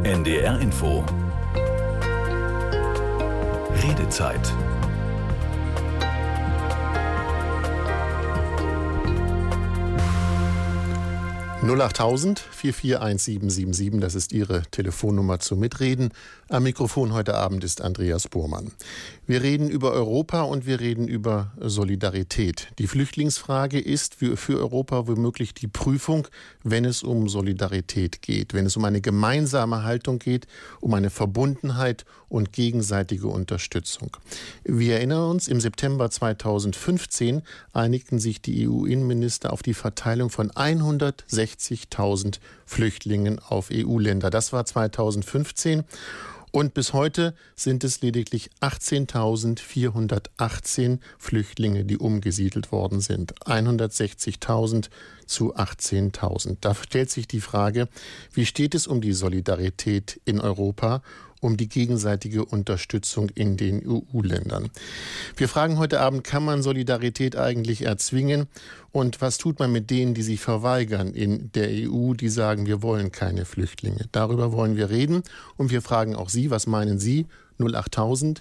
NDR Info. Redezeit. (08.000 441777), das ist Ihre Telefonnummer zum Mitreden. Am Mikrofon heute Abend ist Andreas Bormann. Wir reden über Europa und wir reden über Solidarität. Die Flüchtlingsfrage ist für Europa womöglich die Prüfung, wenn es um Solidarität geht, wenn es um eine gemeinsame Haltung geht, um eine Verbundenheit und gegenseitige Unterstützung. Wir erinnern uns, im September 2015 einigten sich die EU-Innenminister auf die Verteilung von 160.000 Flüchtlingen auf EU-Länder. Das war 2015. Und bis heute sind es lediglich 18.418 Flüchtlinge, die umgesiedelt worden sind. 160.000 zu 18.000. Da stellt sich die Frage, wie steht es um die Solidarität in Europa, um die gegenseitige Unterstützung in den EU-Ländern? Wir fragen heute Abend, kann man Solidarität eigentlich erzwingen? Und was tut man mit denen, die sich verweigern in der EU, die sagen, wir wollen keine Flüchtlinge? Darüber wollen wir reden. Und wir fragen auch Sie, was meinen Sie? 08.000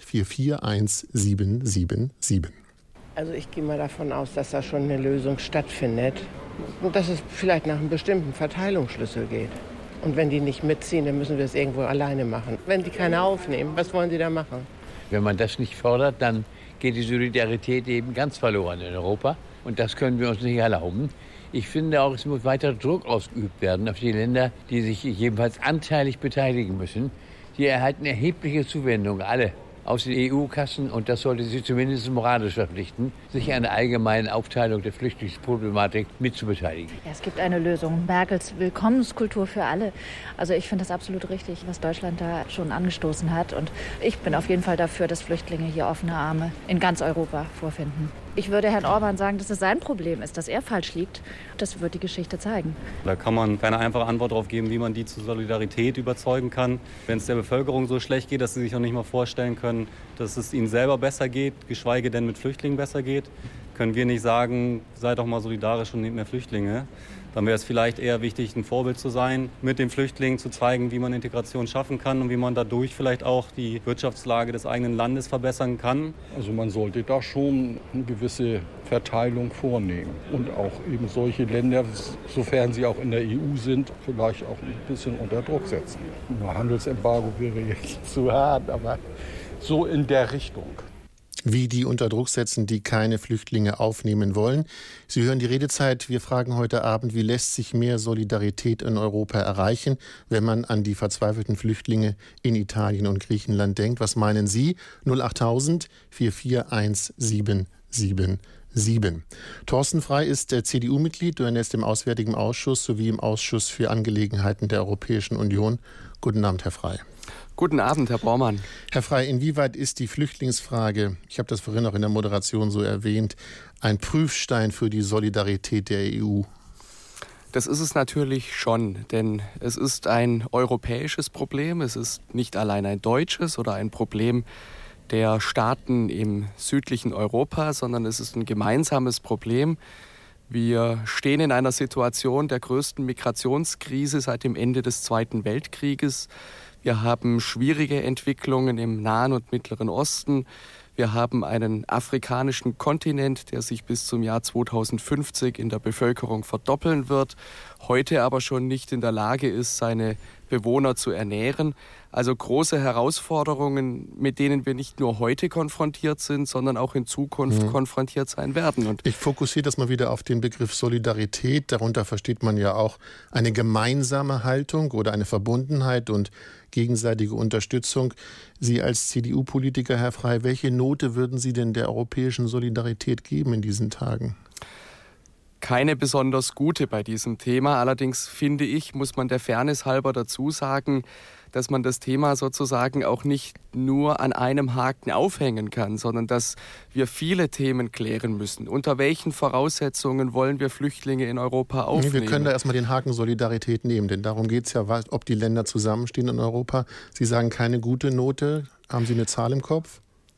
441777. Also ich gehe mal davon aus, dass da schon eine Lösung stattfindet und dass es vielleicht nach einem bestimmten Verteilungsschlüssel geht. Und wenn die nicht mitziehen, dann müssen wir es irgendwo alleine machen. Wenn die keine aufnehmen, was wollen sie da machen? Wenn man das nicht fördert, dann geht die Solidarität eben ganz verloren in Europa. Und das können wir uns nicht erlauben. Ich finde auch, es muss weiter Druck ausgeübt werden auf die Länder, die sich jedenfalls anteilig beteiligen müssen. Die erhalten erhebliche Zuwendungen, alle aus den EU-Kassen. Und das sollte sie zumindest moralisch verpflichten, sich an der allgemeinen Aufteilung der Flüchtlingsproblematik mitzubeteiligen. Ja, es gibt eine Lösung. Merkels Willkommenskultur für alle. Also ich finde das absolut richtig, was Deutschland da schon angestoßen hat. Und ich bin auf jeden Fall dafür, dass Flüchtlinge hier offene Arme in ganz Europa vorfinden. Ich würde Herrn Orban sagen, dass es sein Problem ist, dass er falsch liegt. Das wird die Geschichte zeigen. Da kann man keine einfache Antwort darauf geben, wie man die zur Solidarität überzeugen kann. Wenn es der Bevölkerung so schlecht geht, dass sie sich noch nicht mal vorstellen können, dass es ihnen selber besser geht, geschweige denn mit Flüchtlingen besser geht, können wir nicht sagen, seid doch mal solidarisch und nehmt mehr Flüchtlinge. Dann wäre es vielleicht eher wichtig, ein Vorbild zu sein, mit den Flüchtlingen zu zeigen, wie man Integration schaffen kann und wie man dadurch vielleicht auch die Wirtschaftslage des eigenen Landes verbessern kann. Also man sollte da schon eine gewisse Verteilung vornehmen und auch eben solche Länder, sofern sie auch in der EU sind, vielleicht auch ein bisschen unter Druck setzen. Ein Handelsembargo wäre jetzt zu hart, aber so in der Richtung. Wie die unter Druck setzen, die keine Flüchtlinge aufnehmen wollen. Sie hören die Redezeit. Wir fragen heute Abend, wie lässt sich mehr Solidarität in Europa erreichen, wenn man an die verzweifelten Flüchtlinge in Italien und Griechenland denkt. Was meinen Sie? 08.000 441777. Thorsten Frey ist CDU-Mitglied und er ist im Auswärtigen Ausschuss sowie im Ausschuss für Angelegenheiten der Europäischen Union. Guten Abend, Herr Frey. Guten Abend, Herr Bormann. Herr Frey, inwieweit ist die Flüchtlingsfrage, ich habe das vorhin auch in der Moderation so erwähnt, ein Prüfstein für die Solidarität der EU? Das ist es natürlich schon, denn es ist ein europäisches Problem. Es ist nicht allein ein deutsches oder ein Problem der Staaten im südlichen Europa, sondern es ist ein gemeinsames Problem. Wir stehen in einer Situation der größten Migrationskrise seit dem Ende des Zweiten Weltkrieges. Wir haben schwierige Entwicklungen im Nahen und Mittleren Osten. Wir haben einen afrikanischen Kontinent, der sich bis zum Jahr 2050 in der Bevölkerung verdoppeln wird, heute aber schon nicht in der Lage ist, seine Bewohner zu ernähren. Also große Herausforderungen, mit denen wir nicht nur heute konfrontiert sind, sondern auch in Zukunft konfrontiert sein werden. Und ich fokussiere das mal wieder auf den Begriff Solidarität. Darunter versteht man ja auch eine gemeinsame Haltung oder eine Verbundenheit und gegenseitige Unterstützung. Sie als CDU-Politiker, Herr Frey, welche Note würden Sie denn der europäischen Solidarität geben in diesen Tagen? Keine besonders gute bei diesem Thema. Allerdings finde ich, muss man der Fairness halber dazu sagen, dass man das Thema sozusagen auch nicht nur an einem Haken aufhängen kann, sondern dass wir viele Themen klären müssen. Unter welchen Voraussetzungen wollen wir Flüchtlinge in Europa aufnehmen? Wir können da erstmal den Haken Solidarität nehmen, denn darum geht es ja, ob die Länder zusammenstehen in Europa. Sie sagen keine gute Note. Haben Sie eine Zahl im Kopf?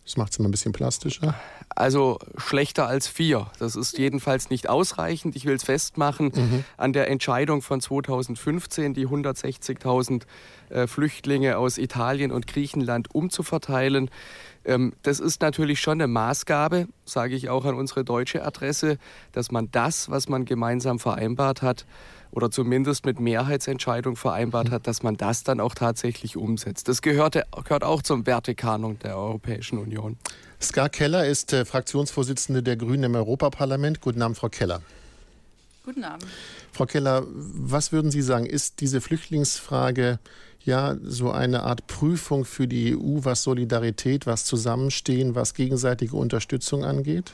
Das macht es immer ein bisschen plastischer. Also schlechter als 4. Das ist jedenfalls nicht ausreichend. Ich will es festmachen an der Entscheidung von 2015, die 160.000 Flüchtlinge aus Italien und Griechenland umzuverteilen. Das ist natürlich schon eine Maßgabe, sage ich auch an unsere deutsche Adresse, dass man das, was man gemeinsam vereinbart hat, oder zumindest mit Mehrheitsentscheidung vereinbart hat, dass man das dann auch tatsächlich umsetzt. Das gehört auch zum Wertekanon der Europäischen Union. Ska Keller ist Fraktionsvorsitzende der Grünen im Europaparlament. Guten Abend, Frau Keller. Guten Abend. Frau Keller, was würden Sie sagen, ist diese Flüchtlingsfrage ja so eine Art Prüfung für die EU, was Solidarität, was Zusammenstehen, was gegenseitige Unterstützung angeht?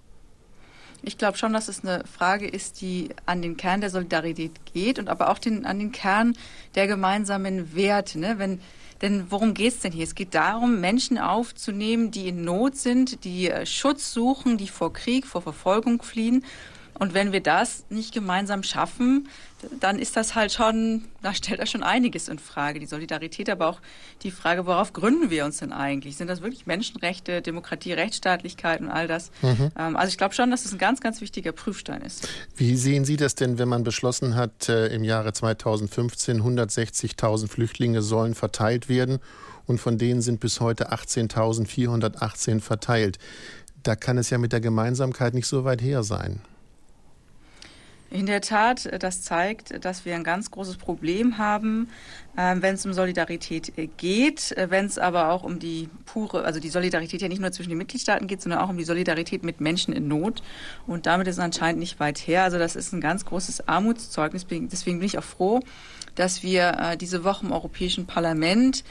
Ich glaube schon, dass es eine Frage ist, die an den Kern der Solidarität geht und aber auch an den Kern der gemeinsamen Werte. Ne? Denn worum geht es denn hier? Es geht darum, Menschen aufzunehmen, die in Not sind, die Schutz suchen, die vor Krieg, vor Verfolgung fliehen. Und wenn wir das nicht gemeinsam schaffen, dann ist das halt schon, da stellt das schon einiges in Frage. Die Solidarität, aber auch die Frage, worauf gründen wir uns denn eigentlich? Sind das wirklich Menschenrechte, Demokratie, Rechtsstaatlichkeit und all das? Also ich glaube schon, dass das ein ganz, ganz wichtiger Prüfstein ist. Wie sehen Sie das denn, wenn man beschlossen hat, im Jahre 2015 160.000 Flüchtlinge sollen verteilt werden und von denen sind bis heute 18.418 verteilt? Da kann es ja mit der Gemeinsamkeit nicht so weit her sein. In der Tat, das zeigt, dass wir ein ganz großes Problem haben, wenn es um Solidarität geht, wenn es aber auch um die Solidarität ja nicht nur zwischen den Mitgliedstaaten geht, sondern auch um die Solidarität mit Menschen in Not. Und damit ist es anscheinend nicht weit her. Also das ist ein ganz großes Armutszeugnis. Deswegen bin ich auch froh, dass wir diese Woche im Europäischen Parlament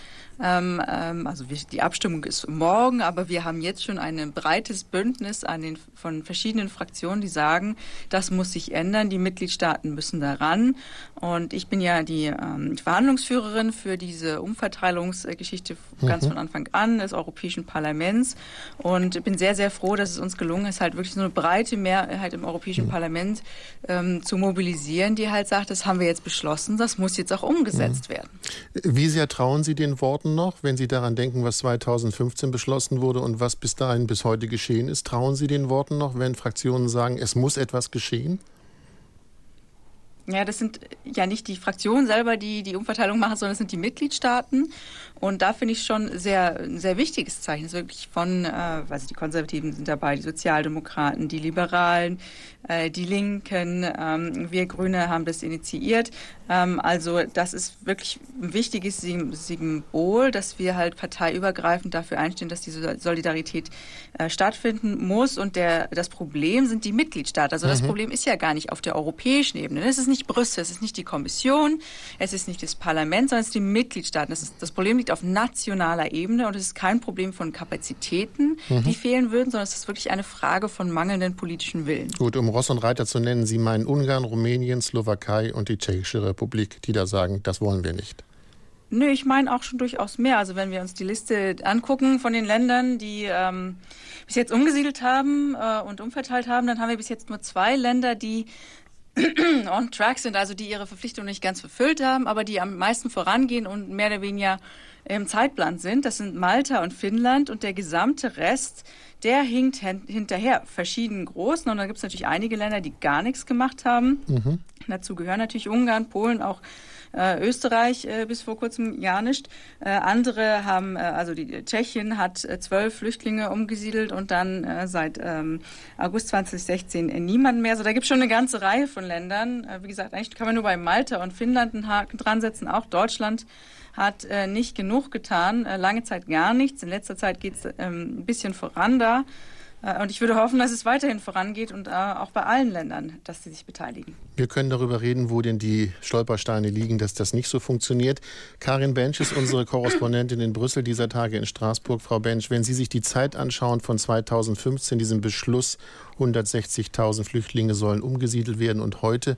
die Abstimmung ist morgen, aber wir haben jetzt schon ein breites Bündnis von verschiedenen Fraktionen, die sagen, das muss sich ändern, die Mitgliedstaaten müssen daran. Und ich bin ja die Verhandlungsführerin für diese Umverteilungsgeschichte ganz von Anfang an des Europäischen Parlaments und bin sehr, sehr froh, dass es uns gelungen ist, halt wirklich so eine breite Mehrheit im Europäischen Parlament zu mobilisieren, die halt sagt, das haben wir jetzt beschlossen, das muss jetzt auch umgesetzt werden. Wie sehr trauen Sie den Worten noch, wenn Sie daran denken, was 2015 beschlossen wurde und was bis dahin bis heute geschehen ist? Trauen Sie den Worten noch, wenn Fraktionen sagen, es muss etwas geschehen? Ja, das sind ja nicht die Fraktionen selber, die die Umverteilung machen, sondern es sind die Mitgliedstaaten. Und da finde ich schon ein sehr wichtiges Zeichen. Es ist wirklich die Konservativen sind dabei, die Sozialdemokraten, die Liberalen, die Linken, wir Grüne haben das initiiert. Also das ist wirklich ein wichtiges Symbol, dass wir halt parteiübergreifend dafür einstehen, dass diese Solidarität stattfinden muss. Und das Problem sind die Mitgliedstaaten. Also das Problem ist ja gar nicht auf der europäischen Ebene. Es ist nicht Brüssel, es ist nicht die Kommission, es ist nicht das Parlament, sondern es sind die Mitgliedstaaten. Das Problem liegt auf nationaler Ebene und es ist kein Problem von Kapazitäten, die fehlen würden, sondern es ist wirklich eine Frage von mangelndem politischen Willen. Gut, um Ross und Reiter zu nennen, Sie meinen Ungarn, Rumänien, Slowakei und die Tschechische Republik, die da sagen, das wollen wir nicht. Nö, ich meine auch schon durchaus mehr. Also wenn wir uns die Liste angucken von den Ländern, die bis jetzt umgesiedelt haben und umverteilt haben, dann haben wir bis jetzt nur 2 Länder, die on track sind, also die ihre Verpflichtung nicht ganz erfüllt haben, aber die am meisten vorangehen und mehr oder weniger im Zeitplan sind. Das sind Malta und Finnland und der gesamte Rest, der hinkt hinterher. Verschieden groß. Und da gibt es natürlich einige Länder, die gar nichts gemacht haben. Dazu gehören natürlich Ungarn, Polen, auch Österreich bis vor kurzem ja nicht. Andere haben, die Tschechien hat 12 Flüchtlinge umgesiedelt und dann seit August 2016 niemand mehr. Also da gibt es schon eine ganze Reihe von Ländern. Wie gesagt, eigentlich kann man nur bei Malta und Finnland einen Haken dran setzen. Auch Deutschland hat nicht genug getan, lange Zeit gar nichts. In letzter Zeit geht es ein bisschen voran da. Und ich würde hoffen, dass es weiterhin vorangeht und auch bei allen Ländern, dass sie sich beteiligen. Wir können darüber reden, wo denn die Stolpersteine liegen, dass das nicht so funktioniert. Karin Bensch ist unsere Korrespondentin in Brüssel, dieser Tage in Straßburg. Frau Bensch, wenn Sie sich die Zeit anschauen von 2015, diesem Beschluss, 160.000 Flüchtlinge sollen umgesiedelt werden und heute,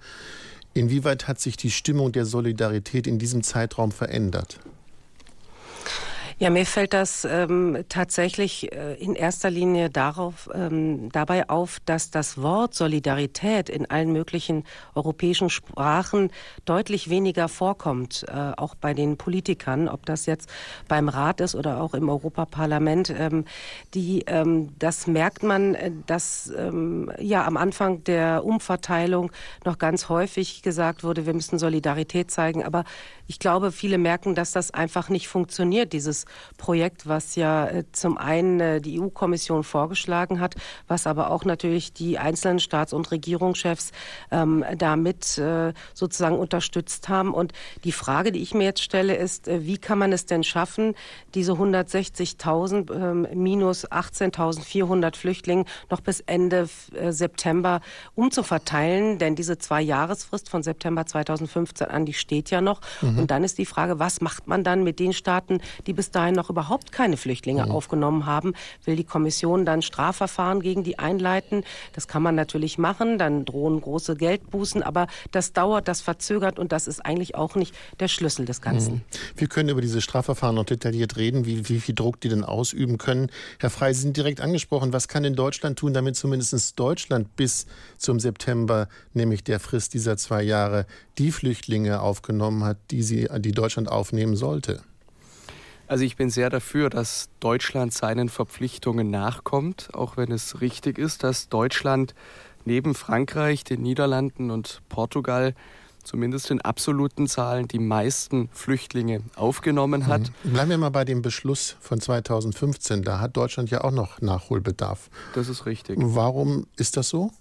inwieweit hat sich die Stimmung der Solidarität in diesem Zeitraum verändert? Ja, mir fällt das tatsächlich in erster Linie dabei auf, dass das Wort Solidarität in allen möglichen europäischen Sprachen deutlich weniger vorkommt, auch bei den Politikern, ob das jetzt beim Rat ist oder auch im Europaparlament. Das merkt man, dass am Anfang der Umverteilung noch ganz häufig gesagt wurde, wir müssen Solidarität zeigen, aber ich glaube, viele merken, dass das einfach nicht funktioniert, dieses Projekt, was ja zum einen die EU-Kommission vorgeschlagen hat, was aber auch natürlich die einzelnen Staats- und Regierungschefs damit sozusagen unterstützt haben. Und die Frage, die ich mir jetzt stelle, ist, wie kann man es denn schaffen, diese 160.000 minus 18.400 Flüchtlinge noch bis Ende September umzuverteilen? Denn diese 2-Jahresfrist von September 2015 an, die steht ja noch. Und dann ist die Frage, was macht man dann mit den Staaten, die bis dahin noch überhaupt keine Flüchtlinge aufgenommen haben? Will die Kommission dann Strafverfahren gegen die einleiten? Das kann man natürlich machen, dann drohen große Geldbußen, aber das dauert, das verzögert und das ist eigentlich auch nicht der Schlüssel des Ganzen. Wir können über diese Strafverfahren noch detailliert reden, wie viel Druck die denn ausüben können. Herr Frey, Sie sind direkt angesprochen. Was kann denn Deutschland tun, damit zumindest Deutschland bis zum September, nämlich der Frist dieser 2 Jahre, die Flüchtlinge aufgenommen hat, die Deutschland aufnehmen sollte? Also ich bin sehr dafür, dass Deutschland seinen Verpflichtungen nachkommt, auch wenn es richtig ist, dass Deutschland neben Frankreich, den Niederlanden und Portugal zumindest in absoluten Zahlen die meisten Flüchtlinge aufgenommen hat. Bleiben wir mal bei dem Beschluss von 2015. Da hat Deutschland ja auch noch Nachholbedarf. Das ist richtig. Warum ist das so?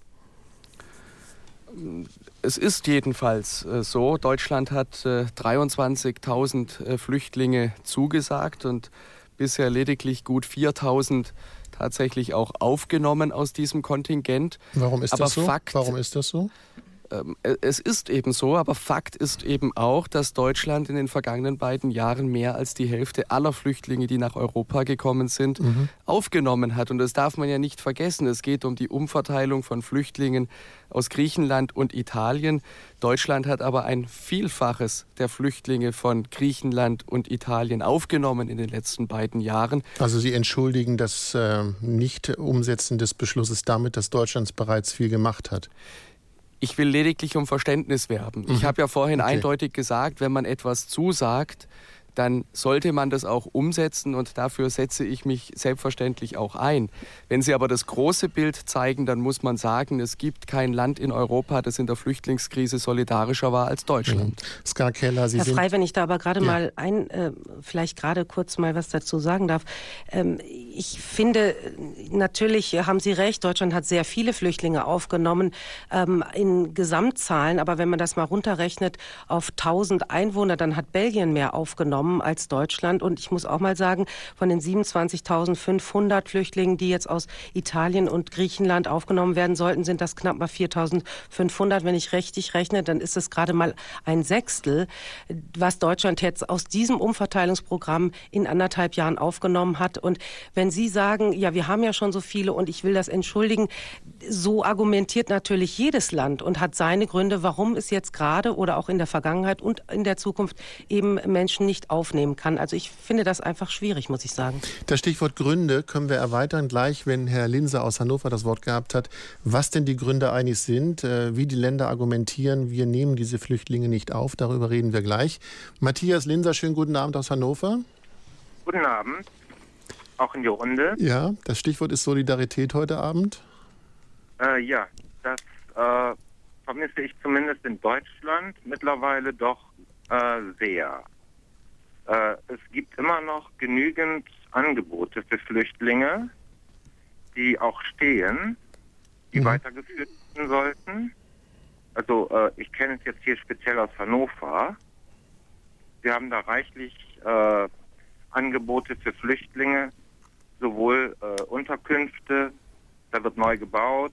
Es ist jedenfalls so. Deutschland hat 23.000 Flüchtlinge zugesagt und bisher lediglich gut 4.000 tatsächlich auch aufgenommen aus diesem Kontingent. Warum ist das so? Es ist eben so, aber Fakt ist eben auch, dass Deutschland in den vergangenen beiden Jahren mehr als die Hälfte aller Flüchtlinge, die nach Europa gekommen sind, aufgenommen hat. Und das darf man ja nicht vergessen. Es geht um die Umverteilung von Flüchtlingen aus Griechenland und Italien. Deutschland hat aber ein Vielfaches der Flüchtlinge von Griechenland und Italien aufgenommen in den letzten beiden Jahren. Also Sie entschuldigen das Nicht-Umsetzen des Beschlusses damit, dass Deutschland bereits viel gemacht hat? Ich will lediglich um Verständnis werben. Ich habe ja vorhin eindeutig gesagt, wenn man etwas zusagt, dann sollte man das auch umsetzen und dafür setze ich mich selbstverständlich auch ein. Wenn Sie aber das große Bild zeigen, dann muss man sagen, es gibt kein Land in Europa, das in der Flüchtlingskrise solidarischer war als Deutschland. Ska Keller, Sie Herr Frey, wenn ich da aber gerade mal vielleicht gerade kurz mal was dazu sagen darf. Ich finde, natürlich haben Sie recht, Deutschland hat sehr viele Flüchtlinge aufgenommen in Gesamtzahlen, aber wenn man das mal runterrechnet auf 1000 Einwohner, dann hat Belgien mehr aufgenommen als Deutschland. Und ich muss auch mal sagen, von den 27.500 Flüchtlingen, die jetzt aus Italien und Griechenland aufgenommen werden sollten, sind das knapp mal 4.500. Wenn ich richtig rechne, dann ist es gerade mal ein Sechstel, was Deutschland jetzt aus diesem Umverteilungsprogramm in 1,5 Jahren aufgenommen hat. Und wenn Sie sagen, ja, wir haben ja schon so viele und ich will das entschuldigen, so argumentiert natürlich jedes Land und hat seine Gründe, warum es jetzt gerade oder auch in der Vergangenheit und in der Zukunft eben Menschen nicht aufnehmen kann. Also ich finde das einfach schwierig, muss ich sagen. Das Stichwort Gründe können wir erweitern, gleich wenn Herr Linse aus Hannover das Wort gehabt hat, was denn die Gründe eigentlich sind, wie die Länder argumentieren, wir nehmen diese Flüchtlinge nicht auf, darüber reden wir gleich. Matthias Linser, schönen guten Abend aus Hannover. Guten Abend, auch in die Runde. Ja, das Stichwort ist Solidarität heute Abend. Ja, das vermisse ich zumindest in Deutschland mittlerweile doch sehr. Es gibt immer noch genügend Angebote für Flüchtlinge, die auch stehen, die weitergeführt werden sollten. Also ich kenne es jetzt hier speziell aus Hannover. Wir haben da reichlich Angebote für Flüchtlinge, sowohl Unterkünfte, da wird neu gebaut,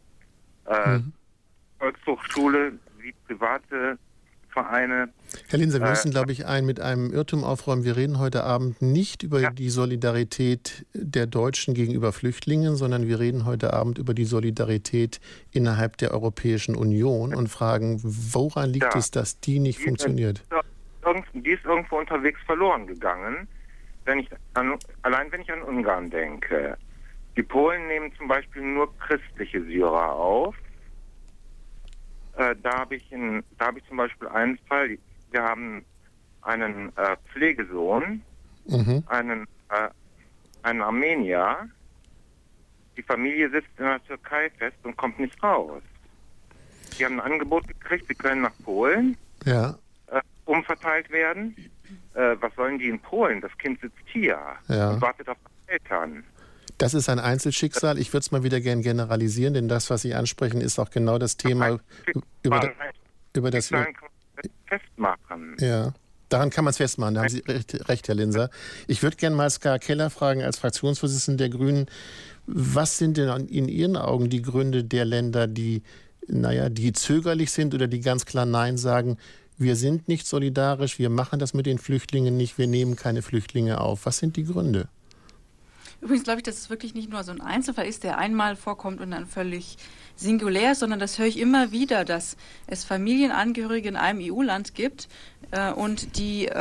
Volkshochschule wie private Vereine. Herr Linse, wir müssen, glaube ich, mit einem Irrtum aufräumen. Wir reden heute Abend nicht über die Solidarität der Deutschen gegenüber Flüchtlingen, sondern wir reden heute Abend über die Solidarität innerhalb der Europäischen Union und fragen, woran liegt es, dass die nicht funktioniert? Die ist irgendwo unterwegs verloren gegangen. wenn ich an Ungarn denke. Die Polen nehmen zum Beispiel nur christliche Syrer auf. Da habe ich zum Beispiel einen Fall. Wir haben einen Pflegesohn, einen Armenier. Die Familie sitzt in der Türkei fest und kommt nicht raus. Die haben ein Angebot gekriegt, sie können nach Polen umverteilt werden. Was sollen die in Polen? Das Kind sitzt hier und wartet auf die Eltern. Das ist ein Einzelschicksal. Ich würde es mal wieder gern generalisieren, denn das, was Sie ansprechen, ist auch genau das Thema, über das wir festmachen. Ja, daran kann man es festmachen. Da haben Sie recht, Herr Linser. Ich würde gerne mal Ska Keller fragen, als Fraktionsvorsitzender der Grünen, was sind denn in Ihren Augen die Gründe der Länder, die zögerlich sind oder die ganz klar Nein sagen, wir sind nicht solidarisch, wir machen das mit den Flüchtlingen nicht, wir nehmen keine Flüchtlinge auf. Was sind die Gründe? Übrigens glaube ich, dass es wirklich nicht nur so ein Einzelfall ist, der einmal vorkommt und dann völlig singulär ist, sondern das höre ich immer wieder, dass es Familienangehörige in einem EU-Land gibt und der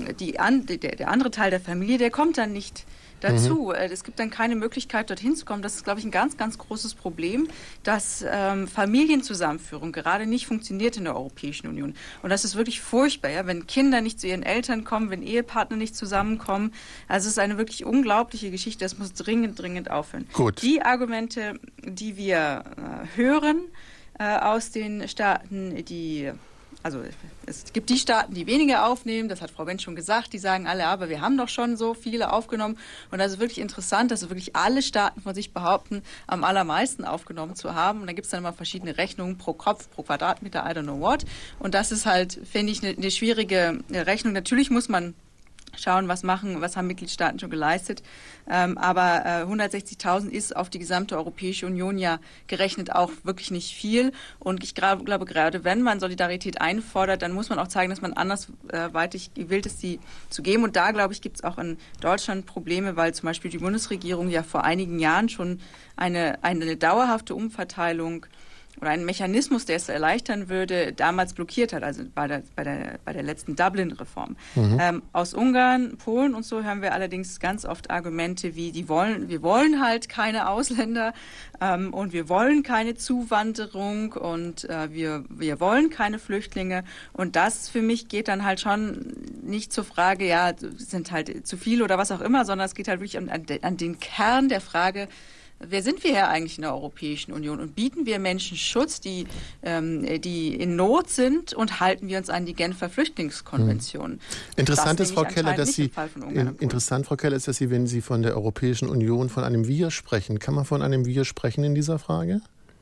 andere Teil der Familie, der kommt dann nicht dazu. Es gibt dann keine Möglichkeit, dorthin zu kommen. Das ist, glaube ich, ein ganz, ganz großes Problem, dass Familienzusammenführung gerade nicht funktioniert in der Europäischen Union. Und das ist wirklich furchtbar, ja? Wenn Kinder nicht zu ihren Eltern kommen, wenn Ehepartner nicht zusammenkommen. Also es ist eine wirklich unglaubliche Geschichte. Das muss dringend aufhören. Gut. Die Argumente, die wir hören aus den Staaten, also es gibt die Staaten, die weniger aufnehmen, das hat Frau Wendt schon gesagt, die sagen alle, aber wir haben doch schon so viele aufgenommen. Und das ist wirklich interessant, dass wirklich alle Staaten von sich behaupten, am allermeisten aufgenommen zu haben. Und dann gibt es dann immer verschiedene Rechnungen pro Kopf, pro Quadratmeter, I don't know what. Und das ist halt, finde ich, eine schwierige Rechnung. Natürlich muss man schauen, was haben Mitgliedstaaten schon geleistet. Aber 160.000 ist auf die gesamte Europäische Union ja gerechnet auch wirklich nicht viel. Und ich glaube, gerade wenn man Solidarität einfordert, dann muss man auch zeigen, dass man andersweitig gewillt ist, die zu geben. Und da, glaube ich, gibt es auch in Deutschland Probleme, weil zum Beispiel die Bundesregierung ja vor einigen Jahren schon eine dauerhafte Umverteilung oder einen Mechanismus, der es erleichtern würde, damals blockiert hat, also bei der letzten Dublin-Reform. Aus Ungarn, Polen und so hören wir allerdings ganz oft Argumente wie, wir wollen halt keine Ausländer und wir wollen keine Zuwanderung und wir wollen keine Flüchtlinge. Und das für mich geht dann halt schon nicht zur Frage, ja, sind halt zu viele oder was auch immer, sondern es geht halt wirklich an den Kern der Frage, wer sind wir hier eigentlich in der Europäischen Union und bieten wir Menschen Schutz, die in Not sind und halten wir uns an die Genfer Flüchtlingskonvention? Interessant ist, Frau Keller, dass Sie, wenn Sie von der Europäischen Union von einem Wir sprechen, kann man von einem Wir sprechen in dieser Frage?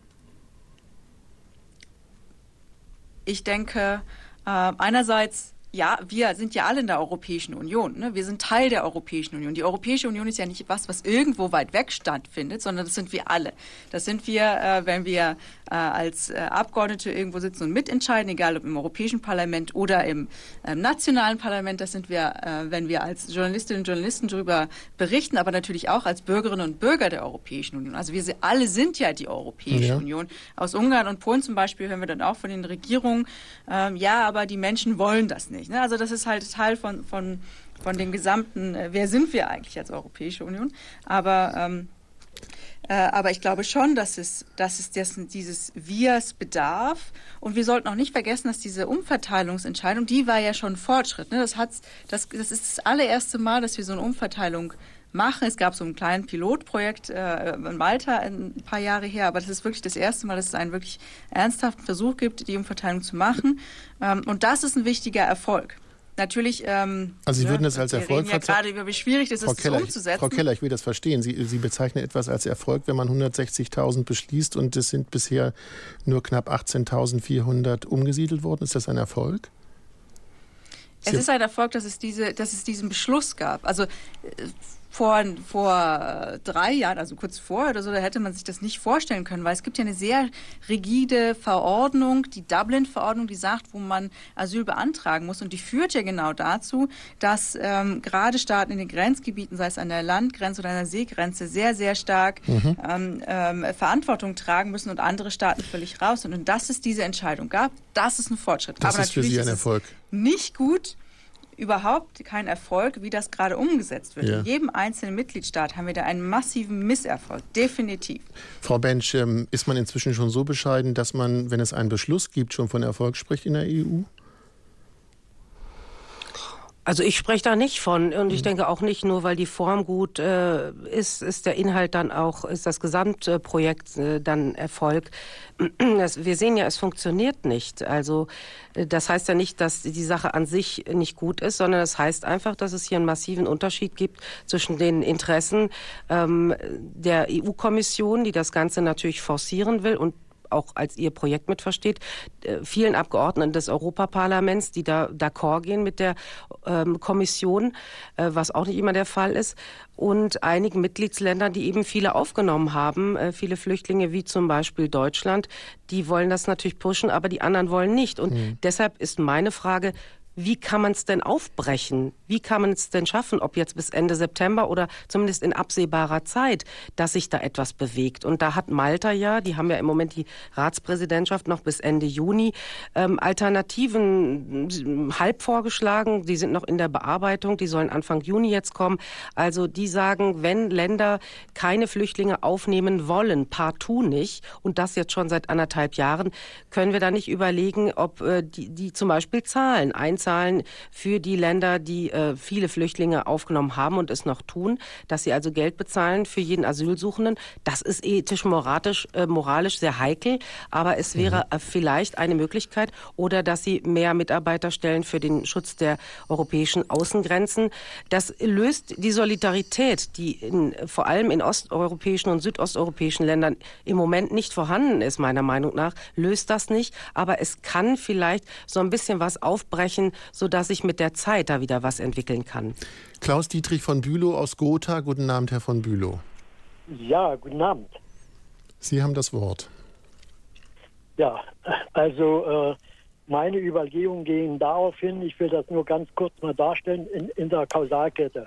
Ich denke, einerseits, ja, wir sind ja alle in der Europäischen Union. Ne? Wir sind Teil der Europäischen Union. Die Europäische Union ist ja nicht was irgendwo weit weg stattfindet, sondern das sind wir alle. Das sind wir, wenn wir als Abgeordnete irgendwo sitzen und mitentscheiden, egal ob im Europäischen Parlament oder im nationalen Parlament. Das sind wir, wenn wir als Journalistinnen und Journalisten darüber berichten, aber natürlich auch als Bürgerinnen und Bürger der Europäischen Union. Also wir alle sind ja die Europäische Union. Aus Ungarn und Polen zum Beispiel hören wir dann auch von den Regierungen, ja, aber die Menschen wollen das nicht. Ne? Also das ist halt Teil von dem gesamten, wer sind wir eigentlich als Europäische Union? Aber ich glaube schon, dass es dieses Wirs bedarf. Und wir sollten auch nicht vergessen, dass diese Umverteilungsentscheidung, die war ja schon Fortschritt. Ne? Das ist das allererste Mal, dass wir so eine Umverteilung machen. Es gab so ein kleines Pilotprojekt in Malta ein paar Jahre her, aber das ist wirklich das erste Mal, dass es einen wirklich ernsthaften Versuch gibt, die Umverteilung zu machen. Und das ist ein wichtiger Erfolg. Natürlich, also Sie würden das als Erfolg ja gerade über, wie schwierig das ist, das umzusetzen. Frau Keller, ich will das verstehen. Sie bezeichnen etwas als Erfolg, wenn man 160.000 beschließt und es sind bisher nur knapp 18.400 umgesiedelt worden. Ist das ein Erfolg? Es ist ein Erfolg, dass es diesen Beschluss gab. Also vor 3 Jahren, also kurz vorher oder so, da hätte man sich das nicht vorstellen können, weil es gibt ja eine sehr rigide Verordnung, die Dublin-Verordnung, die sagt, wo man Asyl beantragen muss. Und die führt ja genau dazu, dass gerade Staaten in den Grenzgebieten, sei es an der Landgrenze oder an der Seegrenze, sehr, sehr stark Verantwortung tragen müssen und andere Staaten völlig raus sind. Und dass es diese Entscheidung gab, das ist ein Fortschritt. Das ist für Sie ein Erfolg. Nicht gut, überhaupt kein Erfolg, wie das gerade umgesetzt wird. Ja. In jedem einzelnen Mitgliedstaat haben wir da einen massiven Misserfolg, definitiv. Frau Bensch, ist man inzwischen schon so bescheiden, dass man, wenn es einen Beschluss gibt, schon von Erfolg spricht in der EU? Also ich spreche da nicht von, und ich denke auch nicht nur, weil die Form gut ist der Inhalt dann auch, ist das Gesamtprojekt dann Erfolg. Wir sehen ja, es funktioniert nicht. Also das heißt ja nicht, dass die Sache an sich nicht gut ist, sondern das heißt einfach, dass es hier einen massiven Unterschied gibt zwischen den Interessen der EU-Kommission, die das Ganze natürlich forcieren will und auch als ihr Projekt mitversteht, vielen Abgeordneten des Europaparlaments, die da d'accord gehen mit der Kommission, was auch nicht immer der Fall ist, und einigen Mitgliedsländern, die eben viele aufgenommen haben, viele Flüchtlinge wie zum Beispiel Deutschland, die wollen das natürlich pushen, aber die anderen wollen nicht. Und deshalb ist meine Frage, wie kann man es denn aufbrechen? Wie kann man es denn schaffen, ob jetzt bis Ende September oder zumindest in absehbarer Zeit, dass sich da etwas bewegt? Und da hat Malta ja, die haben ja im Moment die Ratspräsidentschaft noch bis Ende Juni, Alternativen halb vorgeschlagen. Die sind noch in der Bearbeitung, die sollen Anfang Juni jetzt kommen. Also die sagen, wenn Länder keine Flüchtlinge aufnehmen wollen, partout nicht, und das jetzt schon seit 1,5 Jahren, können wir da nicht überlegen, ob die zum Beispiel einzahlen für die Länder, die viele Flüchtlinge aufgenommen haben und es noch tun, dass sie also Geld bezahlen für jeden Asylsuchenden. Das ist ethisch, moralisch sehr heikel, aber es wäre vielleicht eine Möglichkeit, oder dass sie mehr Mitarbeiter stellen für den Schutz der europäischen Außengrenzen. Das löst die Solidarität, die vor allem in osteuropäischen und südosteuropäischen Ländern im Moment nicht vorhanden ist, meiner Meinung nach, löst das nicht, aber es kann vielleicht so ein bisschen was aufbrechen, sodass sich mit der Zeit da wieder was entwickeln kann. Klaus Dietrich von Bülow aus Gotha. Guten Abend, Herr von Bülow. Ja, guten Abend. Sie haben das Wort. Ja, also meine Überlegungen gehen darauf hin, ich will das nur ganz kurz mal darstellen, in der Kausalkette.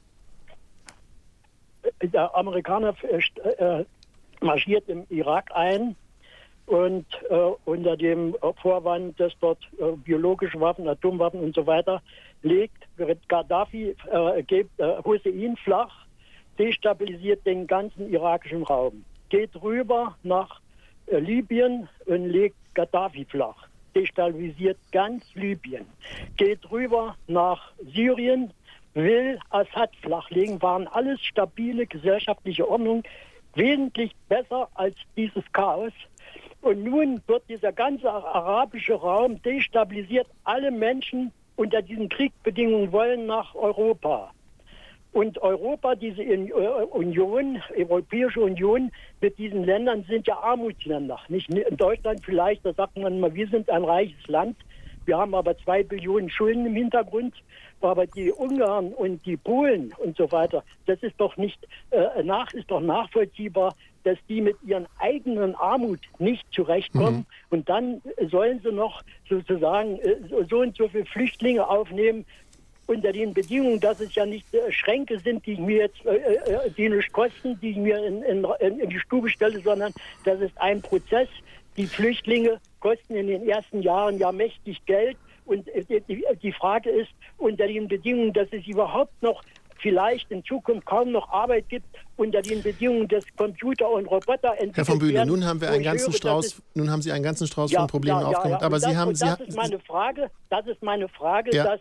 Der Amerikaner marschiert im Irak ein, und unter dem Vorwand, dass dort biologische Waffen, Atomwaffen und so weiter legt, Gaddafi Hussein flach, destabilisiert den ganzen irakischen Raum, geht rüber nach Libyen und legt Gaddafi flach, destabilisiert ganz Libyen, geht rüber nach Syrien, will Assad flachlegen, waren alles stabile gesellschaftliche Ordnung, wesentlich besser als dieses Chaos. Und nun wird dieser ganze arabische Raum destabilisiert. Alle Menschen unter diesen Kriegsbedingungen wollen nach Europa. Und Europa, diese Union, Europäische Union mit diesen Ländern sind ja Armutsländer. Nicht in Deutschland vielleicht, da sagt man mal, wir sind ein reiches Land. Wir haben aber 2 Billionen Schulden im Hintergrund. Aber die Ungarn und die Polen und so weiter, das ist doch nicht ist doch nachvollziehbar, dass die mit ihren eigenen Armut nicht zurechtkommen. Und dann sollen sie noch sozusagen so und so viele Flüchtlinge aufnehmen, unter den Bedingungen, dass es ja nicht Schränke sind, die mir jetzt die nicht kosten, die ich mir in die Stube stelle, sondern das ist ein Prozess. Die Flüchtlinge kosten in den ersten Jahren ja mächtig Geld. Und die Frage ist, unter den Bedingungen, dass es überhaupt noch vielleicht in Zukunft kaum noch Arbeit gibt, unter den Bedingungen, dass Computer und Roboter entwickelt werden. Herr von Bülow, nun haben wir einen ganzen Strauß, nun haben Sie einen ganzen Strauß von Problemen aufgemacht. Aber das ist meine Frage, ja.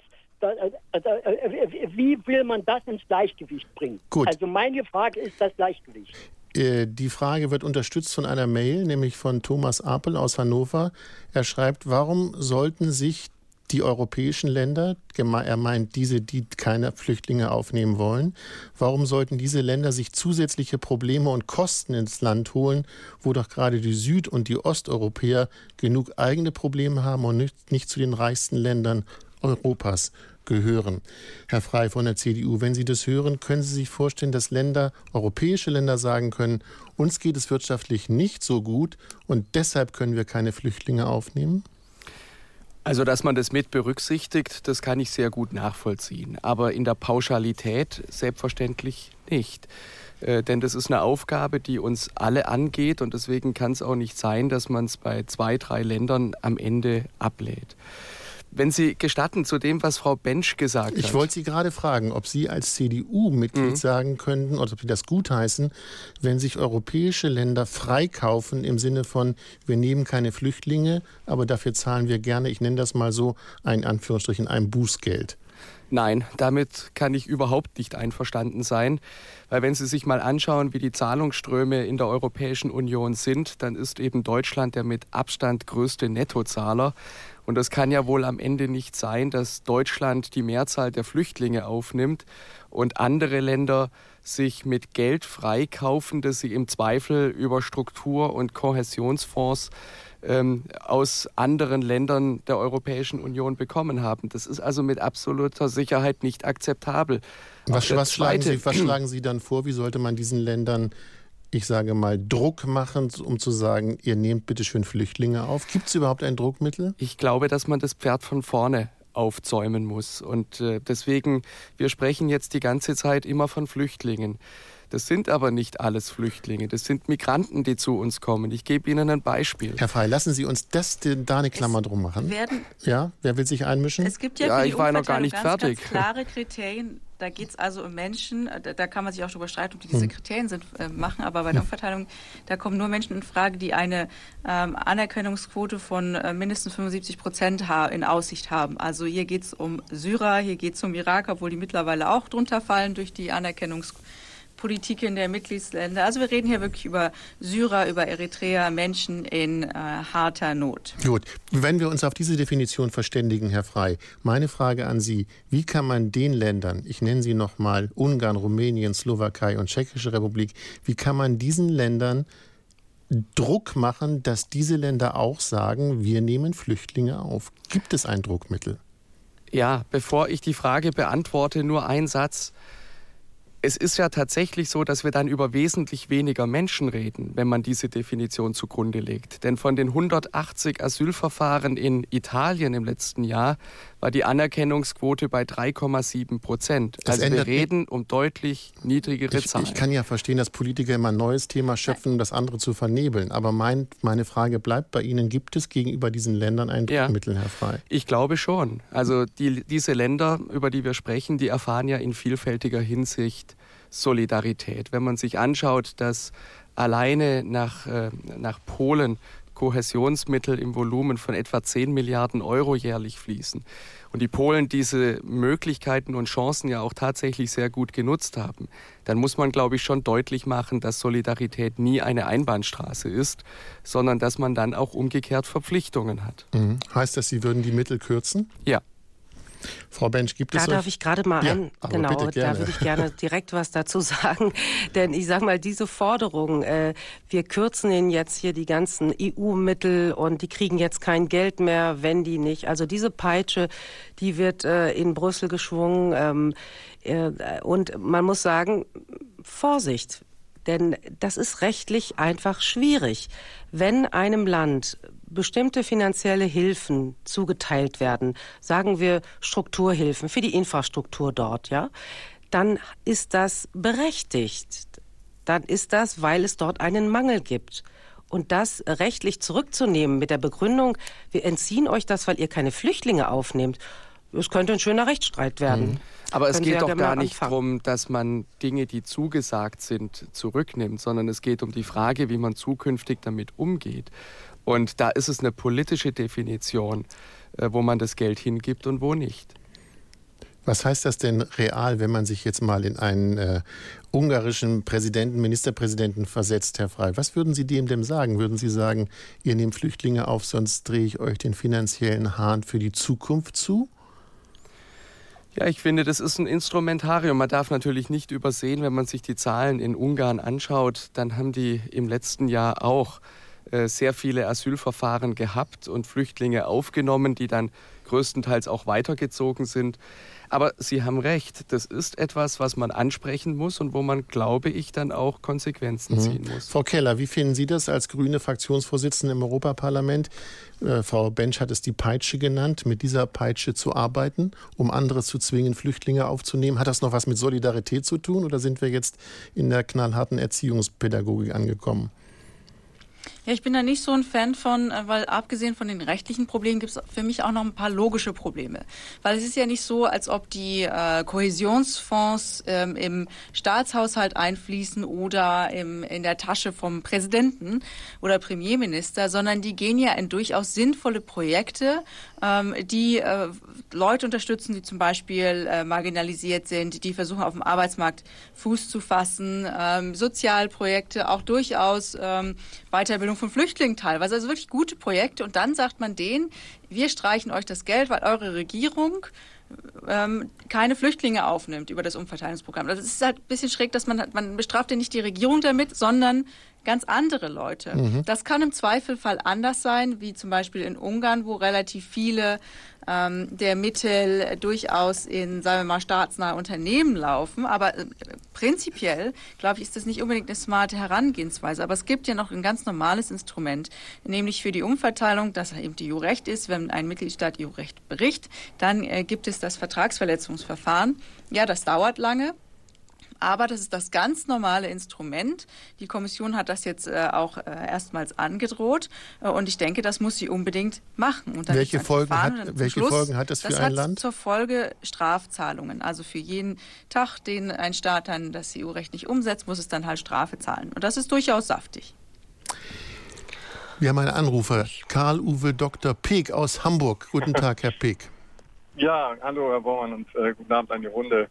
Wie will man das ins Gleichgewicht bringen? Gut. Also meine Frage ist das Gleichgewicht. Die Frage wird unterstützt von einer Mail, nämlich von Thomas Apel aus Hannover. Er schreibt, warum sollten sich die europäischen Länder, er meint diese, die keine Flüchtlinge aufnehmen wollen, warum sollten diese Länder sich zusätzliche Probleme und Kosten ins Land holen, wo doch gerade die Süd- und die Osteuropäer genug eigene Probleme haben und nicht zu den reichsten Ländern Europas gehören? Herr Frey von der CDU, wenn Sie das hören, können Sie sich vorstellen, dass europäische Länder sagen können, uns geht es wirtschaftlich nicht so gut und deshalb können wir keine Flüchtlinge aufnehmen? Also, dass man das mit berücksichtigt, das kann ich sehr gut nachvollziehen. Aber in der Pauschalität selbstverständlich nicht. Denn das ist eine Aufgabe, die uns alle angeht. Und deswegen kann es auch nicht sein, dass man es bei 2, 3 Ländern am Ende ablehnt. Wenn Sie gestatten, zu dem, was Frau Bensch gesagt hat. Ich wollte Sie gerade fragen, ob Sie als CDU-Mitglied sagen könnten, oder ob Sie das gutheißen, wenn sich europäische Länder freikaufen im Sinne von, wir nehmen keine Flüchtlinge, aber dafür zahlen wir gerne, ich nenne das mal so, in Anführungsstrichen, ein Bußgeld. Nein, damit kann ich überhaupt nicht einverstanden sein, weil wenn Sie sich mal anschauen, wie die Zahlungsströme in der Europäischen Union sind, dann ist eben Deutschland der mit Abstand größte Nettozahler. Und das kann ja wohl am Ende nicht sein, dass Deutschland die Mehrzahl der Flüchtlinge aufnimmt und andere Länder sich mit Geld freikaufen, das sie im Zweifel über Struktur- und Kohäsionsfonds aus anderen Ländern der Europäischen Union bekommen haben. Das ist also mit absoluter Sicherheit nicht akzeptabel. Was schlagen Sie dann vor? Wie sollte man diesen Ländern, ich sage mal, Druck machen, um zu sagen, ihr nehmt bitte schön Flüchtlinge auf? Gibt es überhaupt ein Druckmittel? Ich glaube, dass man das Pferd von vorne aufzäumen muss. Und deswegen, wir sprechen jetzt die ganze Zeit immer von Flüchtlingen. Das sind aber nicht alles Flüchtlinge. Das sind Migranten, die zu uns kommen. Ich gebe Ihnen ein Beispiel. Herr Frey, lassen Sie uns da eine Klammer drum machen. Ja, wer will sich einmischen? Es gibt ja für die ich war noch gar nicht fertig. Ganz klare Kriterien. Da geht es also um Menschen, da kann man sich auch darüber streiten, ob die diese Kriterien machen, aber bei der Umverteilung, da kommen nur Menschen in Frage, die eine Anerkennungsquote von mindestens 75% in Aussicht haben. Also hier geht es um Syrer, hier geht es um Irak, obwohl die mittlerweile auch drunter fallen durch die Anerkennungspolitik in der Mitgliedsländer. Also wir reden hier wirklich über Syrer, über Eritreer, Menschen in harter Not. Gut, wenn wir uns auf diese Definition verständigen, Herr Frey, meine Frage an Sie, wie kann man den Ländern, ich nenne sie nochmal Ungarn, Rumänien, Slowakei und Tschechische Republik, wie kann man diesen Ländern Druck machen, dass diese Länder auch sagen, wir nehmen Flüchtlinge auf? Gibt es ein Druckmittel? Ja, bevor ich die Frage beantworte, nur ein Satz. Es ist ja tatsächlich so, dass wir dann über wesentlich weniger Menschen reden, wenn man diese Definition zugrunde legt. Denn von den 180 Asylverfahren in Italien im letzten Jahr war die Anerkennungsquote bei 3,7%. Also wir reden um deutlich niedrigere Zahlen. Ich kann ja verstehen, dass Politiker immer ein neues Thema schöpfen, um das andere zu vernebeln. Aber meine Frage bleibt bei Ihnen, gibt es gegenüber diesen Ländern ein Druckmittel, Herr Frey? Ich glaube schon. Also diese Länder, über die wir sprechen, die erfahren ja in vielfältiger Hinsicht Solidarität. Wenn man sich anschaut, dass alleine nach Polen Kohäsionsmittel im Volumen von etwa 10 Milliarden Euro jährlich fließen und die Polen diese Möglichkeiten und Chancen ja auch tatsächlich sehr gut genutzt haben, dann muss man, glaube ich, schon deutlich machen, dass Solidarität nie eine Einbahnstraße ist, sondern dass man dann auch umgekehrt Verpflichtungen hat. Heißt das, Sie würden die Mittel kürzen? Ja. Frau Bensch, gibt es... Da darf ich gerade mal da würde ich gerne direkt was dazu sagen. Denn ich sage mal, diese Forderung, wir kürzen ihnen jetzt hier die ganzen EU-Mittel und die kriegen jetzt kein Geld mehr, wenn die nicht. Also diese Peitsche, die wird in Brüssel geschwungen. Und man muss sagen, Vorsicht. Denn das ist rechtlich einfach schwierig. Wenn einem Land bestimmte finanzielle Hilfen zugeteilt werden, sagen wir Strukturhilfen für die Infrastruktur dort, ja, dann ist das berechtigt. Dann ist das, weil es dort einen Mangel gibt. Und das rechtlich zurückzunehmen mit der Begründung, wir entziehen euch das, weil ihr keine Flüchtlinge aufnehmt, es könnte ein schöner Rechtsstreit werden. Aber es geht doch gar nicht darum, dass man Dinge, die zugesagt sind, zurücknimmt, sondern es geht um die Frage, wie man zukünftig damit umgeht. Und da ist es eine politische Definition, wo man das Geld hingibt und wo nicht. Was heißt das denn real, wenn man sich jetzt mal in einen ungarischen Ministerpräsidenten versetzt, Herr Frey? Was würden Sie dem sagen? Würden Sie sagen, ihr nehmt Flüchtlinge auf, sonst drehe ich euch den finanziellen Hahn für die Zukunft zu? Ja, ich finde, das ist ein Instrumentarium. Man darf natürlich nicht übersehen, wenn man sich die Zahlen in Ungarn anschaut, dann haben die im letzten Jahr auch sehr viele Asylverfahren gehabt und Flüchtlinge aufgenommen, die dann größtenteils auch weitergezogen sind. Aber Sie haben recht, das ist etwas, was man ansprechen muss und wo man, glaube ich, dann auch Konsequenzen ziehen muss. Frau Keller, wie finden Sie das als grüne Fraktionsvorsitzende im Europaparlament? Frau Bensch hat es die Peitsche genannt, mit dieser Peitsche zu arbeiten, um andere zu zwingen, Flüchtlinge aufzunehmen. Hat das noch was mit Solidarität zu tun oder sind wir jetzt in der knallharten Erziehungspädagogik angekommen? Ja, ich bin da nicht so ein Fan von, weil abgesehen von den rechtlichen Problemen gibt es für mich auch noch ein paar logische Probleme. Weil es ist ja nicht so, als ob die Kohäsionsfonds im Staatshaushalt einfließen oder in der Tasche vom Präsidenten oder Premierminister, sondern die gehen ja in durchaus sinnvolle Projekte, die Leute unterstützen, die zum Beispiel marginalisiert sind, die versuchen auf dem Arbeitsmarkt Fuß zu fassen, Sozialprojekte, auch durchaus Weiterbildung von Flüchtlingen teilweise, also wirklich gute Projekte. Und dann sagt man denen, wir streichen euch das Geld, weil eure Regierung keine Flüchtlinge aufnimmt über das Umverteilungsprogramm. Das ist halt ein bisschen schräg, dass man bestraft ja nicht die Regierung damit, sondern ganz andere Leute. Das kann im Zweifelfall anders sein, wie zum Beispiel in Ungarn, wo relativ viele der Mittel durchaus in, sagen wir mal, staatsnahe Unternehmen laufen. Aber prinzipiell, glaube ich, ist das nicht unbedingt eine smarte Herangehensweise. Aber es gibt ja noch ein ganz normales Instrument, nämlich für die Umverteilung, dass eben die EU-Recht ist. Wenn ein Mitgliedstaat EU-Recht bricht, dann gibt es das Vertragsverletzungsverfahren. Ja, das dauert lange. Aber das ist das ganz normale Instrument. Die Kommission hat das jetzt auch erstmals angedroht. Und ich denke, das muss sie unbedingt machen. Und dann welche Folgen hat das für ein Land? Das hat zur Folge Strafzahlungen. Also für jeden Tag, den ein Staat dann das EU-Recht nicht umsetzt, muss es dann halt Strafe zahlen. Und das ist durchaus saftig. Wir haben einen Anrufer, Karl-Uwe Dr. Peek aus Hamburg. Guten Tag, Herr Peek. Ja, hallo Herr Bormann und guten Abend an die Runde.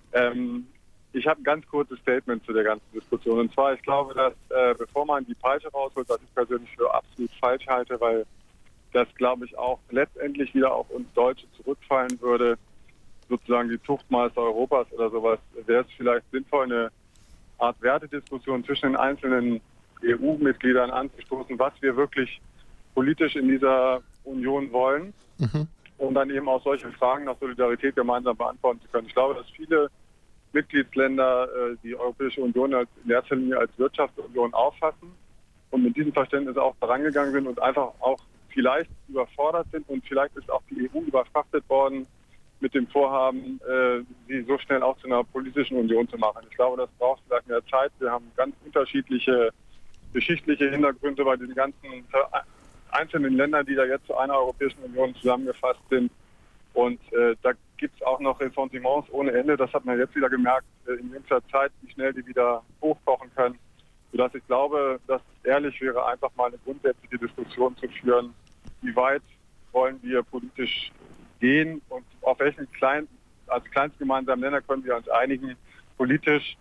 Ich habe ein ganz kurzes Statement zu der ganzen Diskussion. Und zwar, ich glaube, dass bevor man die Peitsche rausholt, was ich persönlich für absolut falsch halte, weil das, glaube ich, auch letztendlich wieder auf uns Deutsche zurückfallen würde, sozusagen die Zuchtmeister Europas oder sowas, wäre es vielleicht sinnvoll, eine Art Wertediskussion zwischen den einzelnen EU-Mitgliedern anzustoßen, was wir wirklich politisch in dieser Union wollen, um dann eben auch solche Fragen nach Solidarität gemeinsam beantworten zu können. Ich glaube, dass viele Mitgliedsländer die Europäische Union in erster Linie als Wirtschaftsunion auffassen und mit diesem Verständnis auch vorangegangen sind und einfach auch vielleicht überfordert sind und vielleicht ist auch die EU überfrachtet worden mit dem Vorhaben, sie so schnell auch zu einer politischen Union zu machen. Ich glaube, das braucht vielleicht mehr Zeit. Wir haben ganz unterschiedliche geschichtliche Hintergründe bei diesen ganzen einzelnen Ländern, die da jetzt zu einer Europäischen Union zusammengefasst sind. Und da gibt es auch noch Ressentiments ohne Ende. Das hat man jetzt wieder gemerkt in jüngster Zeit, wie schnell die wieder hochkochen können. Sodass ich glaube, dass es ehrlich wäre, einfach mal eine grundsätzliche Diskussion zu führen, wie weit wollen wir politisch gehen und auf welchen als kleinst gemeinsamen Nenner können wir uns einigen, politisch,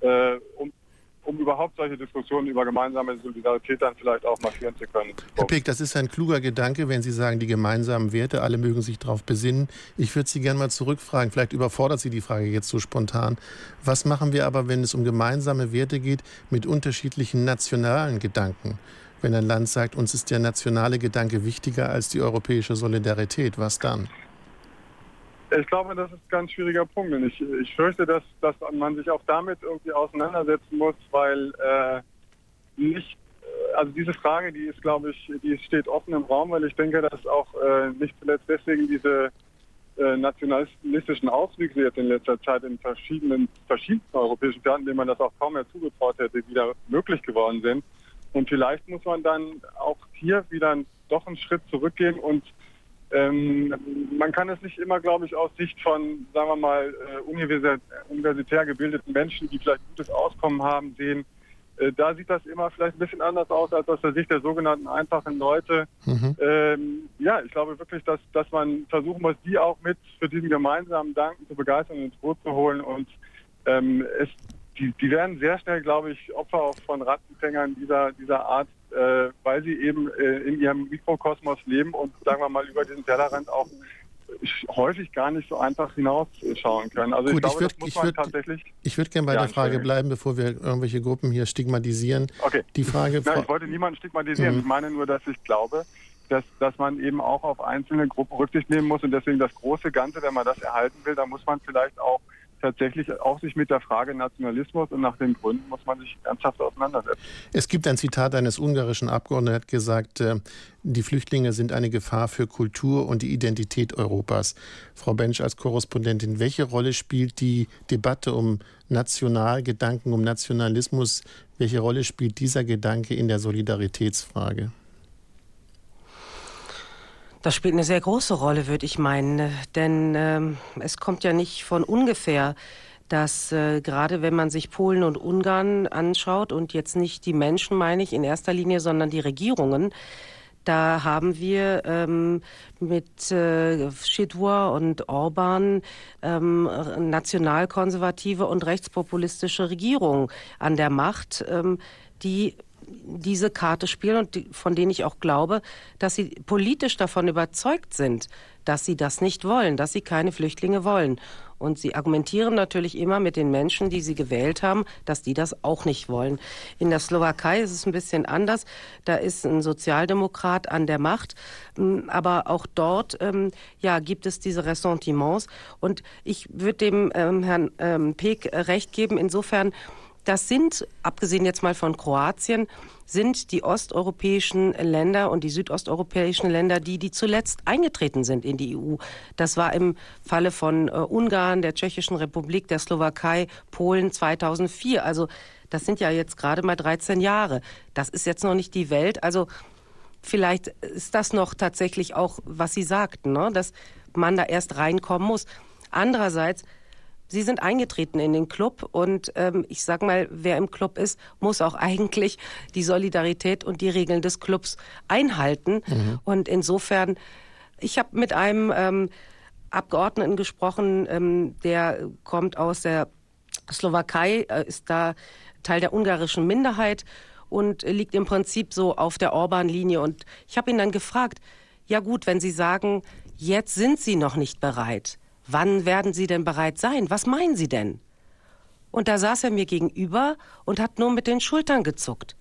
um überhaupt solche Diskussionen über gemeinsame Solidarität dann vielleicht auch mal führen zu können. Herr Peek, das ist ein kluger Gedanke, wenn Sie sagen, die gemeinsamen Werte, alle mögen sich darauf besinnen. Ich würde Sie gerne mal zurückfragen, vielleicht überfordert Sie die Frage jetzt so spontan. Was machen wir aber, wenn es um gemeinsame Werte geht, mit unterschiedlichen nationalen Gedanken? Wenn ein Land sagt, uns ist der nationale Gedanke wichtiger als die europäische Solidarität, was dann? Ich glaube, das ist ein ganz schwieriger Punkt. Und ich fürchte, dass man sich auch damit irgendwie auseinandersetzen muss, weil also diese Frage, die ist, glaube ich, die steht offen im Raum, weil ich denke, dass auch nicht zuletzt deswegen diese nationalistischen Auswüchse jetzt in letzter Zeit in verschiedensten europäischen Staaten, denen man das auch kaum mehr zugetraut hätte, wieder möglich geworden sind. Und vielleicht muss man dann auch hier wieder doch einen Schritt zurückgehen und man kann es nicht immer, glaube ich, aus Sicht von, sagen wir mal, universitär gebildeten Menschen, die vielleicht gutes Auskommen haben, sehen. Da sieht das immer vielleicht ein bisschen anders aus als aus der Sicht der sogenannten einfachen Leute. Ja, ich glaube wirklich, dass man versuchen muss, die auch mit für diesen gemeinsamen Danken zu begeistern und ins Boot zu holen. Und die werden sehr schnell, glaube ich, Opfer auch von Rattenfängern dieser Art, weil sie eben in ihrem Mikrokosmos leben und, sagen wir mal, über diesen Tellerrand auch häufig gar nicht so einfach hinausschauen können. Also gut, ich würde gerne bei der Frage bleiben, bevor wir irgendwelche Gruppen hier stigmatisieren. Okay. Die Frage, ich wollte niemanden stigmatisieren. Ich meine nur, dass ich glaube, dass man eben auch auf einzelne Gruppen Rücksicht nehmen muss und deswegen das große Ganze, wenn man das erhalten will, dann muss man vielleicht auch tatsächlich auch sich mit der Frage Nationalismus und nach den Gründen muss man sich ernsthaft auseinandersetzen. Es gibt ein Zitat eines ungarischen Abgeordneten, der hat gesagt, die Flüchtlinge sind eine Gefahr für Kultur und die Identität Europas. Frau Bensch als Korrespondentin, welche Rolle spielt die Debatte um Nationalgedanken, um Nationalismus, welche Rolle spielt dieser Gedanke in der Solidaritätsfrage? Das spielt eine sehr große Rolle, würde ich meinen, denn es kommt ja nicht von ungefähr, dass gerade wenn man sich Polen und Ungarn anschaut und jetzt nicht die Menschen, meine ich, in erster Linie, sondern die Regierungen, da haben wir mit Szydło und Orban nationalkonservative und rechtspopulistische Regierungen an der Macht, die diese Karte spielen und von denen ich auch glaube, dass sie politisch davon überzeugt sind, dass sie das nicht wollen, dass sie keine Flüchtlinge wollen. Und sie argumentieren natürlich immer mit den Menschen, die sie gewählt haben, dass die das auch nicht wollen. In der Slowakei ist es ein bisschen anders. Da ist ein Sozialdemokrat an der Macht. Aber auch dort gibt es diese Ressentiments. Und ich würde dem Herrn Peek recht geben, insofern, das sind, abgesehen jetzt mal von Kroatien, sind die osteuropäischen Länder und die südosteuropäischen Länder die zuletzt eingetreten sind in die EU. Das war im Falle von Ungarn, der Tschechischen Republik, der Slowakei, Polen 2004. Also das sind ja jetzt gerade mal 13 Jahre. Das ist jetzt noch nicht die Welt. Also vielleicht ist das noch tatsächlich auch, was Sie sagten, ne? Dass man da erst reinkommen muss. Andererseits, Sie sind eingetreten in den Club und ich sag mal, wer im Club ist, muss auch eigentlich die Solidarität und die Regeln des Clubs einhalten. Mhm. Und insofern, ich habe mit einem Abgeordneten gesprochen, der kommt aus der Slowakei, ist da Teil der ungarischen Minderheit und liegt im Prinzip so auf der Orban-Linie. Und ich habe ihn dann gefragt, ja gut, wenn Sie sagen, jetzt sind Sie noch nicht bereit, wann werden Sie denn bereit sein? Was meinen Sie denn? Und da saß er mir gegenüber und hat nur mit den Schultern gezuckt.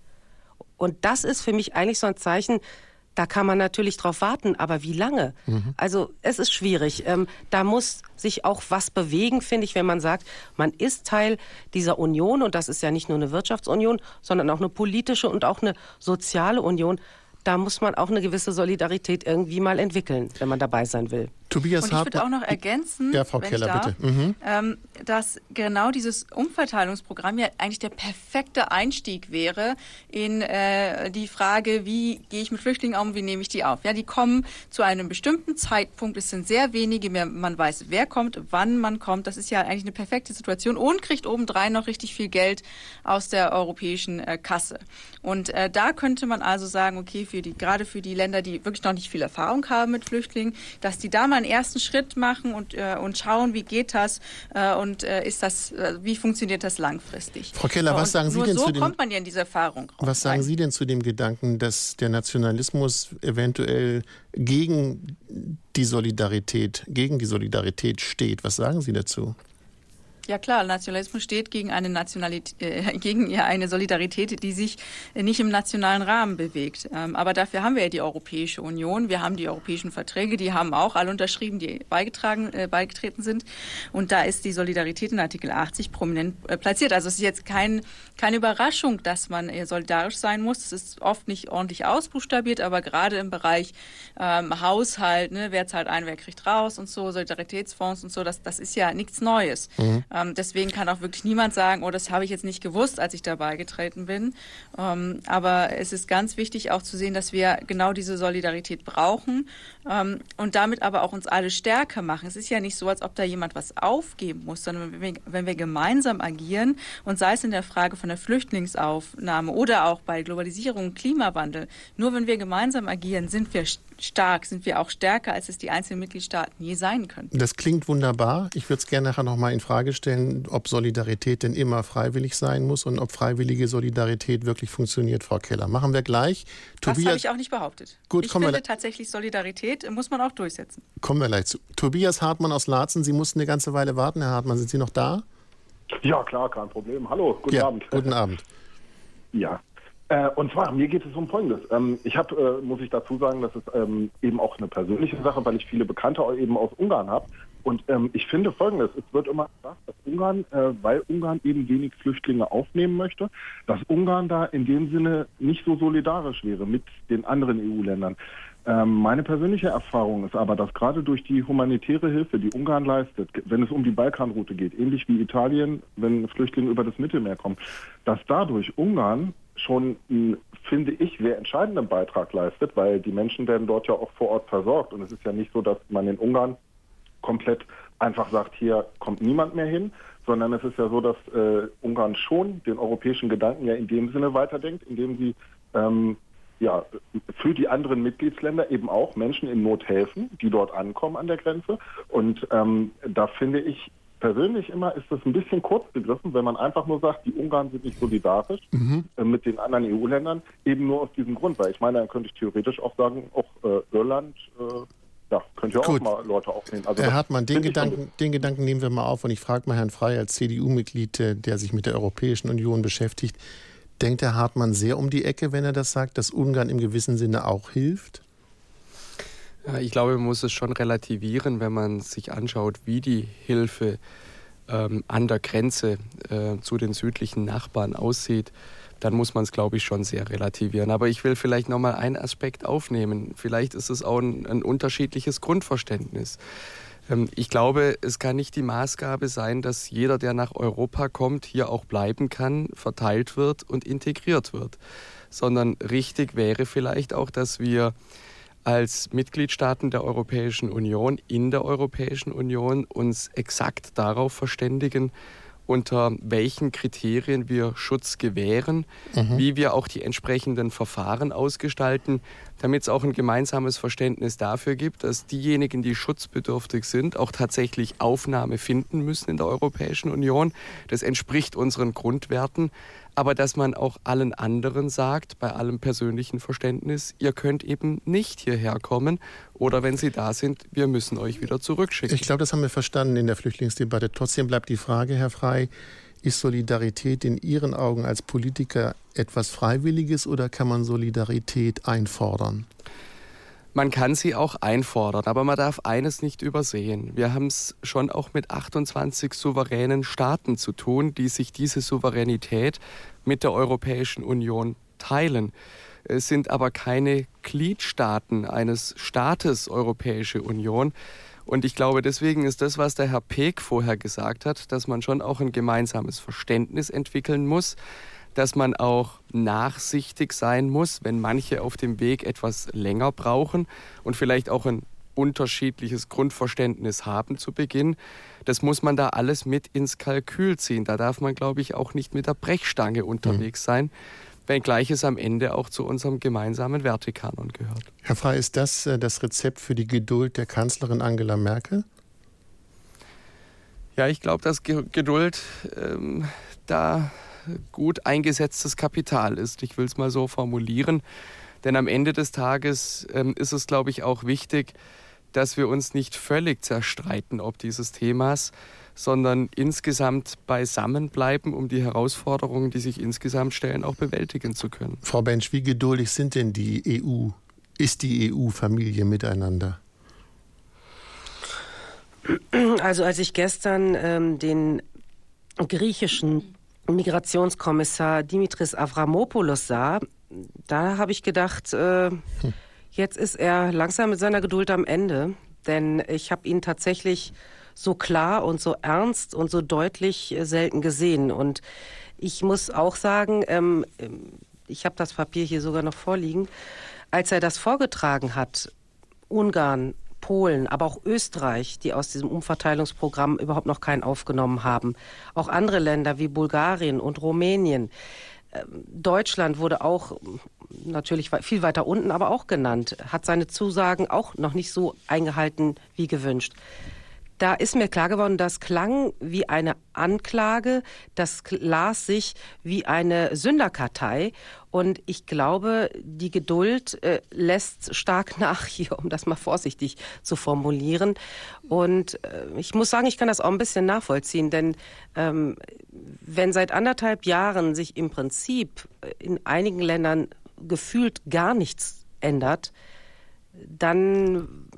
Und das ist für mich eigentlich so ein Zeichen, da kann man natürlich drauf warten, aber wie lange? Mhm. Also es ist schwierig. Da muss sich auch was bewegen, finde ich, wenn man sagt, man ist Teil dieser Union und das ist ja nicht nur eine Wirtschaftsunion, sondern auch eine politische und auch eine soziale Union. Da muss man auch eine gewisse Solidarität irgendwie mal entwickeln, wenn man dabei sein will. Tobias und ich würde auch noch ergänzen, ja, Frau Keller, bitte. Dass genau dieses Umverteilungsprogramm ja eigentlich der perfekte Einstieg wäre in die Frage, wie gehe ich mit Flüchtlingen um, wie nehme ich die auf. Ja, die kommen zu einem bestimmten Zeitpunkt, es sind sehr wenige, man weiß, wer kommt, wann man kommt. Das ist ja eigentlich eine perfekte Situation und kriegt obendrein noch richtig viel Geld aus der europäischen Kasse. Und da könnte man also sagen, okay, gerade für die Länder, die wirklich noch nicht viel Erfahrung haben mit Flüchtlingen, dass die da mal einen ersten Schritt machen und schauen, wie geht das und wie funktioniert das langfristig. Frau Keller, was sagen Sie denn zu dem? So kommt man ja in diese Erfahrung raus. Was sagen Sie denn zu dem Gedanken, dass der Nationalismus eventuell gegen die Solidarität steht? Was sagen Sie dazu? Ja klar, Nationalismus steht gegen eine gegen eine Solidarität, die sich nicht im nationalen Rahmen bewegt. Aber dafür haben wir ja die Europäische Union, wir haben die europäischen Verträge, die haben auch alle unterschrieben, die beigetreten sind. Und da ist die Solidarität in Artikel 80 prominent platziert. Also es ist jetzt keine Überraschung, dass man solidarisch sein muss. Es ist oft nicht ordentlich ausbuchstabiert, aber gerade im Bereich Haushalt, ne, wer zahlt ein, wer kriegt raus und so, Solidaritätsfonds und so, das ist ja nichts Neues. Mhm. Deswegen kann auch wirklich niemand sagen, oh, das habe ich jetzt nicht gewusst, als ich dabei getreten bin. Aber es ist ganz wichtig auch zu sehen, dass wir genau diese Solidarität brauchen und damit aber auch uns alle stärker machen. Es ist ja nicht so, als ob da jemand was aufgeben muss, sondern wenn wir gemeinsam agieren und sei es in der Frage von der Flüchtlingsaufnahme oder auch bei Globalisierung und Klimawandel, nur wenn wir gemeinsam agieren, sind wir stark, sind wir auch stärker, als es die einzelnen Mitgliedstaaten je sein können. Das klingt wunderbar. Ich würde es gerne nachher noch mal in Frage stellen, ob Solidarität denn immer freiwillig sein muss und ob freiwillige Solidarität wirklich funktioniert, Frau Keller. Machen wir gleich. Das habe ich auch nicht behauptet. Gut, ich finde tatsächlich, Solidarität muss man auch durchsetzen. Kommen wir gleich zu. Tobias Hartmann aus Laatzen, Sie mussten eine ganze Weile warten, Herr Hartmann. Sind Sie noch da? Ja, klar, kein Problem. Hallo, guten Abend. Guten Abend. Ja. Und zwar, mir geht es um Folgendes. Ich habe, muss ich dazu sagen, das ist eben auch eine persönliche Sache, weil ich viele Bekannte eben aus Ungarn habe. Und ich finde Folgendes, es wird immer gesagt, dass Ungarn, weil Ungarn eben wenig Flüchtlinge aufnehmen möchte, dass Ungarn da in dem Sinne nicht so solidarisch wäre mit den anderen EU-Ländern. Meine persönliche Erfahrung ist aber, dass gerade durch die humanitäre Hilfe, die Ungarn leistet, wenn es um die Balkanroute geht, ähnlich wie Italien, wenn Flüchtlinge über das Mittelmeer kommen, dass dadurch Ungarn schon, finde ich, sehr entscheidenden Beitrag leistet, weil die Menschen werden dort ja auch vor Ort versorgt. Und es ist ja nicht so, dass man in Ungarn komplett einfach sagt, hier kommt niemand mehr hin, sondern es ist ja so, dass Ungarn schon den europäischen Gedanken ja in dem Sinne weiterdenkt, indem sie für die anderen Mitgliedsländer eben auch Menschen in Not helfen, die dort ankommen an der Grenze. Und da finde ich persönlich immer, ist das ein bisschen kurz gegriffen, wenn man einfach nur sagt, die Ungarn sind nicht solidarisch mit den anderen EU-Ländern, eben nur aus diesem Grund. Weil ich meine, dann könnte ich theoretisch auch sagen, auch Irland, könnt ihr auch mal Leute aufnehmen. Also Herr Hartmann, den Gedanken nehmen wir mal auf und ich frage mal Herrn Frey als CDU-Mitglied, der sich mit der Europäischen Union beschäftigt. Denkt Herr Hartmann sehr um die Ecke, wenn er das sagt, dass Ungarn im gewissen Sinne auch hilft? Ja, ich glaube, man muss es schon relativieren, wenn man sich anschaut, wie die Hilfe an der Grenze zu den südlichen Nachbarn aussieht. Dann muss man es, glaube ich, schon sehr relativieren. Aber ich will vielleicht noch mal einen Aspekt aufnehmen. Vielleicht ist es auch ein unterschiedliches Grundverständnis. Ich glaube, es kann nicht die Maßgabe sein, dass jeder, der nach Europa kommt, hier auch bleiben kann, verteilt wird und integriert wird. Sondern richtig wäre vielleicht auch, dass wir als Mitgliedstaaten der Europäischen Union, in der Europäischen Union, uns exakt darauf verständigen, unter welchen Kriterien wir Schutz gewähren, wie wir auch die entsprechenden Verfahren ausgestalten, damit es auch ein gemeinsames Verständnis dafür gibt, dass diejenigen, die schutzbedürftig sind, auch tatsächlich Aufnahme finden müssen in der Europäischen Union. Das entspricht unseren Grundwerten. Aber dass man auch allen anderen sagt, bei allem persönlichen Verständnis, ihr könnt eben nicht hierher kommen oder wenn sie da sind, wir müssen euch wieder zurückschicken. Ich glaube, das haben wir verstanden in der Flüchtlingsdebatte. Trotzdem bleibt die Frage, Herr Frey, ist Solidarität in Ihren Augen als Politiker etwas Freiwilliges oder kann man Solidarität einfordern? Man kann sie auch einfordern, aber man darf eines nicht übersehen. Wir haben es schon auch mit 28 souveränen Staaten zu tun, die sich diese Souveränität mit der Europäischen Union teilen. Es sind aber keine Gliedstaaten eines Staates Europäische Union. Und ich glaube, deswegen ist das, was der Herr Peek vorher gesagt hat, dass man schon auch ein gemeinsames Verständnis entwickeln muss, dass man auch nachsichtig sein muss, wenn manche auf dem Weg etwas länger brauchen und vielleicht auch ein unterschiedliches Grundverständnis haben zu Beginn. Das muss man da alles mit ins Kalkül ziehen. Da darf man, glaube ich, auch nicht mit der Brechstange unterwegs sein, wenngleich es am Ende auch zu unserem gemeinsamen Wertekanon gehört. Herr Frey, ist das das Rezept für die Geduld der Kanzlerin Angela Merkel? Ja, ich glaube, dass Geduld da gut eingesetztes Kapital ist. Ich will es mal so formulieren. Denn am Ende des Tages ist es, glaube ich, auch wichtig, dass wir uns nicht völlig zerstreiten ob dieses Themas, sondern insgesamt beisammen bleiben, um die Herausforderungen, die sich insgesamt stellen, auch bewältigen zu können. Frau Bensch, wie geduldig sind denn die EU-Familie miteinander? Also als ich gestern den griechischen Migrationskommissar Dimitris Avramopoulos sah, da habe ich gedacht, jetzt ist er langsam mit seiner Geduld am Ende. Denn ich habe ihn tatsächlich so klar und so ernst und so deutlich selten gesehen. Und ich muss auch sagen, ich habe das Papier hier sogar noch vorliegen, als er das vorgetragen hat, Ungarn, Polen, aber auch Österreich, die aus diesem Umverteilungsprogramm überhaupt noch keinen aufgenommen haben. Auch andere Länder wie Bulgarien und Rumänien. Deutschland wurde auch natürlich viel weiter unten, aber auch genannt, hat seine Zusagen auch noch nicht so eingehalten wie gewünscht. Da ist mir klar geworden, das klang wie eine Anklage, das las sich wie eine Sünderkartei. Und ich glaube, die Geduld lässt stark nach hier, um das mal vorsichtig zu formulieren. Und ich muss sagen, ich kann das auch ein bisschen nachvollziehen, denn wenn seit 1,5 Jahren sich im Prinzip in einigen Ländern gefühlt gar nichts ändert, dann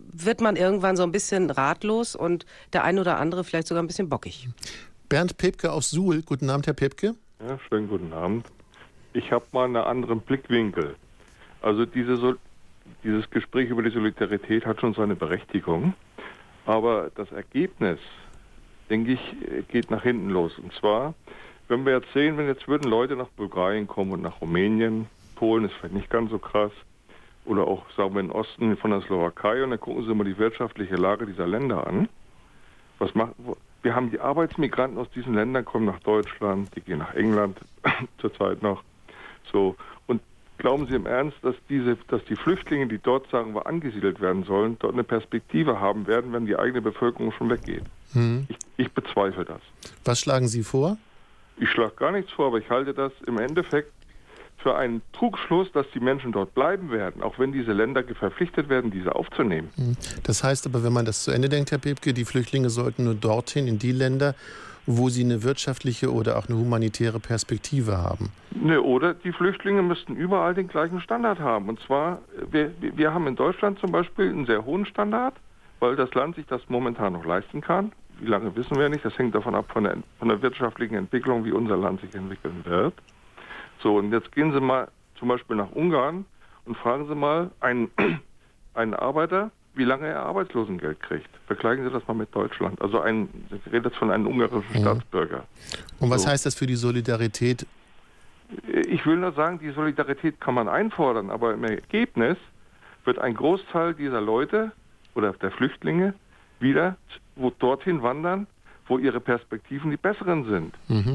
wird man irgendwann so ein bisschen ratlos und der ein oder andere vielleicht sogar ein bisschen bockig. Bernd Pepke aus Suhl. Guten Abend, Herr Pepke. Ja, schönen guten Abend. Ich habe mal einen anderen Blickwinkel. Also dieses Gespräch über die Solidarität hat schon seine Berechtigung. Aber das Ergebnis, denke ich, geht nach hinten los. Und zwar, wenn wir jetzt sehen, wenn jetzt würden Leute nach Bulgarien kommen und nach Rumänien, Polen ist vielleicht nicht ganz so krass, oder auch, sagen wir, im Osten von der Slowakei, und dann gucken Sie mal die wirtschaftliche Lage dieser Länder an. Wir haben die Arbeitsmigranten aus diesen Ländern, kommen nach Deutschland, die gehen nach England zurzeit noch. So. Und glauben Sie im Ernst, dass die Flüchtlinge, die dort, sagen wir, angesiedelt werden sollen, dort eine Perspektive haben werden, wenn die eigene Bevölkerung schon weggeht? Ich bezweifle das. Was schlagen Sie vor? Ich schlage gar nichts vor, aber ich halte das im Endeffekt für einen Trugschluss, dass die Menschen dort bleiben werden, auch wenn diese Länder verpflichtet werden, diese aufzunehmen. Das heißt aber, wenn man das zu Ende denkt, Herr Pepke, die Flüchtlinge sollten nur dorthin, in die Länder, wo sie eine wirtschaftliche oder auch eine humanitäre Perspektive haben. Ne, oder die Flüchtlinge müssten überall den gleichen Standard haben. Und zwar, wir haben in Deutschland zum Beispiel einen sehr hohen Standard, weil das Land sich das momentan noch leisten kann. Wie lange wissen wir nicht. Das hängt davon ab von der wirtschaftlichen Entwicklung, wie unser Land sich entwickeln wird. So, und jetzt gehen Sie mal zum Beispiel nach Ungarn und fragen Sie mal einen Arbeiter, wie lange er Arbeitslosengeld kriegt. Vergleichen Sie das mal mit Deutschland. Also ich rede jetzt von einem ungarischen Staatsbürger. Und was heißt das für die Solidarität? Ich will nur sagen, die Solidarität kann man einfordern, aber im Ergebnis wird ein Großteil dieser Leute oder der Flüchtlinge wieder dorthin wandern, wo ihre Perspektiven die besseren sind.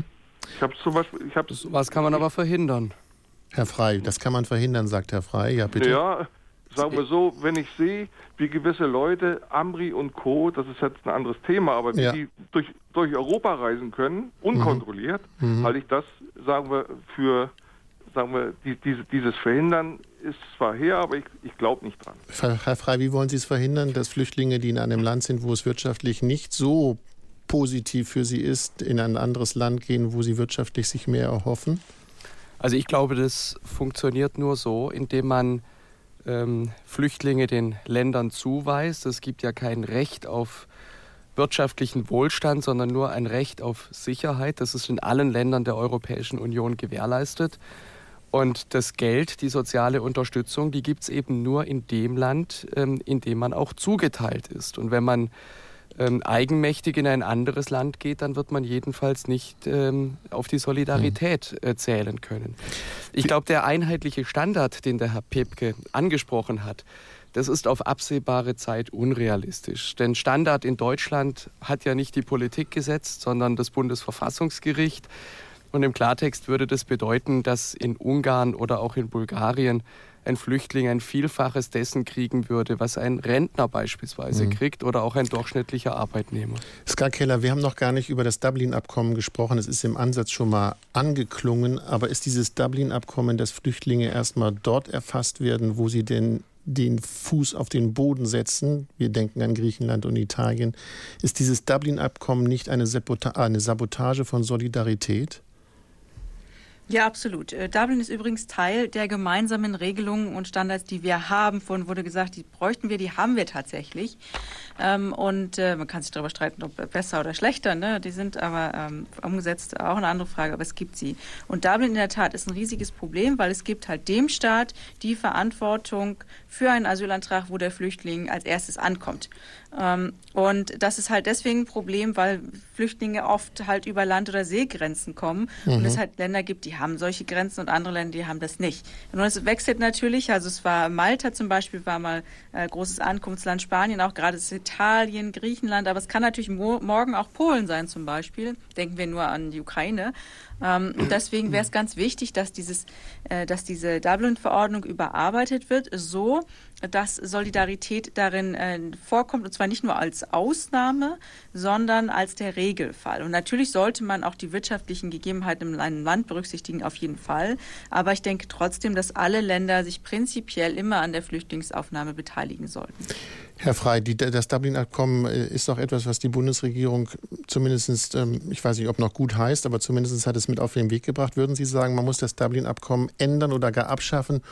Was kann man aber verhindern? Herr Frey, das kann man verhindern, sagt Herr Frey. Ja, bitte. Ja, sagen wir so, wenn ich sehe, wie gewisse Leute, Amri und Co., das ist jetzt ein anderes Thema, aber wie die durch Europa reisen können, unkontrolliert, halte ich das, dieses Verhindern ist zwar her, aber ich glaube nicht dran. Herr Frey, wie wollen Sie es verhindern, dass Flüchtlinge, die in einem Land sind, wo es wirtschaftlich nicht so positiv für sie ist, in ein anderes Land gehen, wo sie wirtschaftlich sich mehr erhoffen? Also ich glaube, das funktioniert nur so, indem man Flüchtlinge den Ländern zuweist. Es gibt ja kein Recht auf wirtschaftlichen Wohlstand, sondern nur ein Recht auf Sicherheit. Das ist in allen Ländern der Europäischen Union gewährleistet. Und das Geld, die soziale Unterstützung, die gibt es eben nur in dem Land, in dem man auch zugeteilt ist. Und wenn man eigenmächtig in ein anderes Land geht, dann wird man jedenfalls nicht auf die Solidarität zählen können. Ich glaube, der einheitliche Standard, den der Herr Pepke angesprochen hat, das ist auf absehbare Zeit unrealistisch. Denn Standard in Deutschland hat ja nicht die Politik gesetzt, sondern das Bundesverfassungsgericht. Und im Klartext würde das bedeuten, dass in Ungarn oder auch in Bulgarien ein Flüchtling ein Vielfaches dessen kriegen würde, was ein Rentner beispielsweise kriegt oder auch ein durchschnittlicher Arbeitnehmer. Ska Keller, wir haben noch gar nicht über das Dublin-Abkommen gesprochen. Es ist im Ansatz schon mal angeklungen. Aber ist dieses Dublin-Abkommen, dass Flüchtlinge erstmal dort erfasst werden, wo sie denn den Fuß auf den Boden setzen, wir denken an Griechenland und Italien, ist dieses Dublin-Abkommen nicht eine Sabotage von Solidarität? Ja, absolut. Dublin ist übrigens Teil der gemeinsamen Regelungen und Standards, die wir haben. Vorhin wurde gesagt, die bräuchten wir, die haben wir tatsächlich. Und man kann sich darüber streiten, ob besser oder schlechter. Ne? Die sind aber umgesetzt auch eine andere Frage, aber es gibt sie. Und Dublin in der Tat ist ein riesiges Problem, weil es gibt halt dem Staat die Verantwortung für einen Asylantrag, wo der Flüchtling als erstes ankommt. Und das ist halt deswegen ein Problem, weil Flüchtlinge oft halt über Land- oder Seegrenzen kommen und es halt Länder gibt, die haben solche Grenzen und andere Länder, die haben das nicht. Und es wechselt natürlich, also es war Malta zum Beispiel, war mal großes Ankunftsland, Spanien, auch gerade ist Italien, Griechenland, aber es kann natürlich morgen auch Polen sein zum Beispiel, denken wir nur an die Ukraine. Und deswegen wäre es ganz wichtig, dass diese Dublin-Verordnung überarbeitet wird, so dass Solidarität darin vorkommt, und zwar nicht nur als Ausnahme, sondern als der Regelfall. Und natürlich sollte man auch die wirtschaftlichen Gegebenheiten in einem Land berücksichtigen, auf jeden Fall. Aber ich denke trotzdem, dass alle Länder sich prinzipiell immer an der Flüchtlingsaufnahme beteiligen sollten. Herr Frey, das Dublin-Abkommen ist doch etwas, was die Bundesregierung zumindest, ich weiß nicht, ob noch gut heißt, aber zumindest hat es mit auf den Weg gebracht. Würden Sie sagen, man muss das Dublin-Abkommen ändern oder gar abschaffen,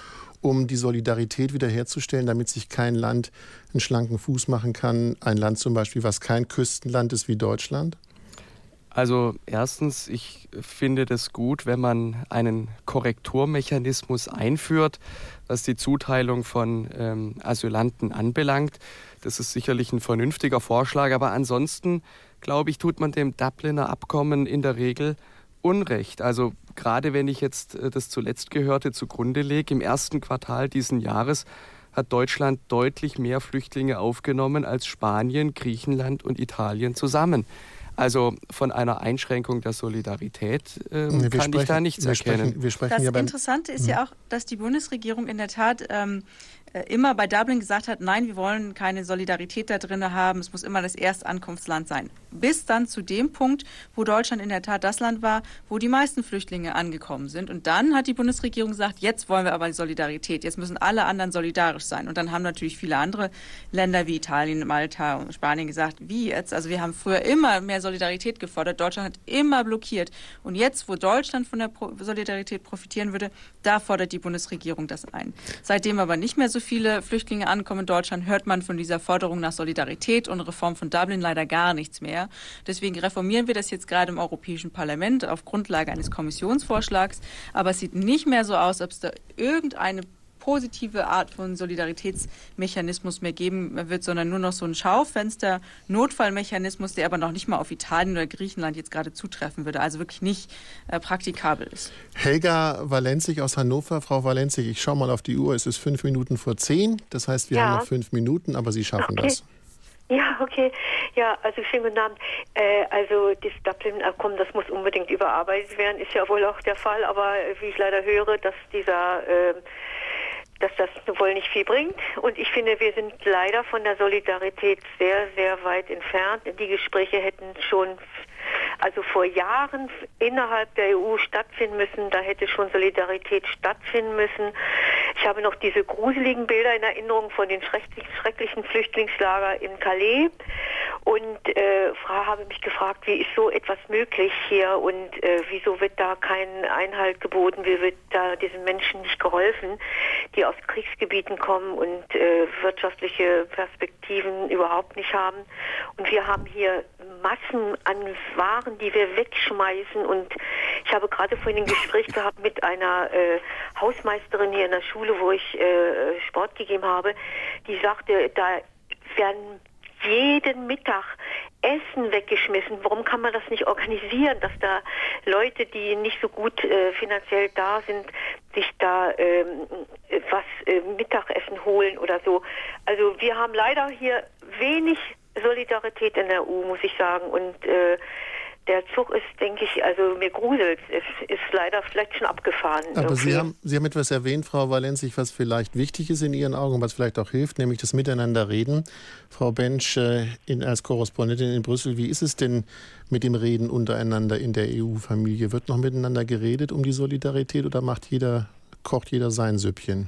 um die Solidarität wiederherzustellen, damit sich kein Land einen schlanken Fuß machen kann? Ein Land zum Beispiel, was kein Küstenland ist wie Deutschland? Also erstens, ich finde das gut, wenn man einen Korrekturmechanismus einführt, was die Zuteilung von Asylanten anbelangt. Das ist sicherlich ein vernünftiger Vorschlag, aber ansonsten, glaube ich, tut man dem Dubliner Abkommen in der Regel Unrecht. Also gerade wenn ich jetzt das zuletzt Gehörte zugrunde lege, im ersten Quartal diesen Jahres hat Deutschland deutlich mehr Flüchtlinge aufgenommen als Spanien, Griechenland und Italien zusammen. Also von einer Einschränkung der Solidarität kann ich da nichts erkennen. Das Interessante ist ja auch, dass die Bundesregierung in der Tat immer bei Dublin gesagt hat, nein, wir wollen keine Solidarität da drin haben, es muss immer das Erstankunftsland sein. Bis dann zu dem Punkt, wo Deutschland in der Tat das Land war, wo die meisten Flüchtlinge angekommen sind. Und dann hat die Bundesregierung gesagt, jetzt wollen wir aber die Solidarität, jetzt müssen alle anderen solidarisch sein. Und dann haben natürlich viele andere Länder wie Italien, Malta und Spanien gesagt, wie jetzt? Also wir haben früher immer mehr Solidarität gefordert, Deutschland hat immer blockiert. Und jetzt, wo Deutschland von der Solidarität profitieren würde, da fordert die Bundesregierung das ein. Seitdem aber nicht mehr so viele Flüchtlinge ankommen in Deutschland, hört man von dieser Forderung nach Solidarität und Reform von Dublin leider gar nichts mehr. Deswegen reformieren wir das jetzt gerade im Europäischen Parlament auf Grundlage eines Kommissionsvorschlags. Aber es sieht nicht mehr so aus, ob es da irgendeine positive Art von Solidaritätsmechanismus mehr geben wird, sondern nur noch so ein Schaufenster-Notfallmechanismus, der aber noch nicht mal auf Italien oder Griechenland jetzt gerade zutreffen würde, also wirklich nicht praktikabel ist. Helga Walenzig aus Hannover. Frau Walenzig, ich schaue mal auf die Uhr, es ist 5 Minuten vor 10, das heißt, wir haben noch 5 Minuten, aber Sie schaffen das. Ja, okay. Ja, also schönen guten Abend. Also das Dublin-Abkommen, das muss unbedingt überarbeitet werden, ist ja wohl auch der Fall, aber wie ich leider höre, dass das wohl nicht viel bringt. Und ich finde, wir sind leider von der Solidarität sehr, sehr weit entfernt. Die Gespräche hätten schon vor Jahren innerhalb der EU stattfinden müssen. Da hätte schon Solidarität stattfinden müssen. Ich habe noch diese gruseligen Bilder in Erinnerung von den schrecklichen Flüchtlingslager in Calais und habe mich gefragt, wie ist so etwas möglich hier und wieso wird da kein Einhalt geboten, wie wird da diesen Menschen nicht geholfen, die aus Kriegsgebieten kommen und wirtschaftliche Perspektiven überhaupt nicht haben. Und wir haben hier Massen an Waren, die wir wegschmeißen. Und ich habe gerade vorhin ein Gespräch gehabt mit einer Hausmeisterin hier in der Schule, wo ich Sport gegeben habe. Die sagte, da werden jeden Mittag Essen weggeschmissen. Warum kann man das nicht organisieren, dass da Leute, die nicht so gut finanziell da sind, sich da Mittagessen holen oder so. Also wir haben leider hier wenig Solidarität in der EU, muss ich sagen. Und der Zug ist, denke ich, also mir gruselt, ist leider vielleicht schon abgefahren. Aber Sie haben etwas erwähnt, Frau Walenzig, was vielleicht wichtig ist in Ihren Augen, was vielleicht auch hilft, nämlich das Miteinanderreden. Frau Bensch, als Korrespondentin in Brüssel, wie ist es denn mit dem Reden untereinander in der EU-Familie? Wird noch miteinander geredet um die Solidarität oder kocht jeder sein Süppchen?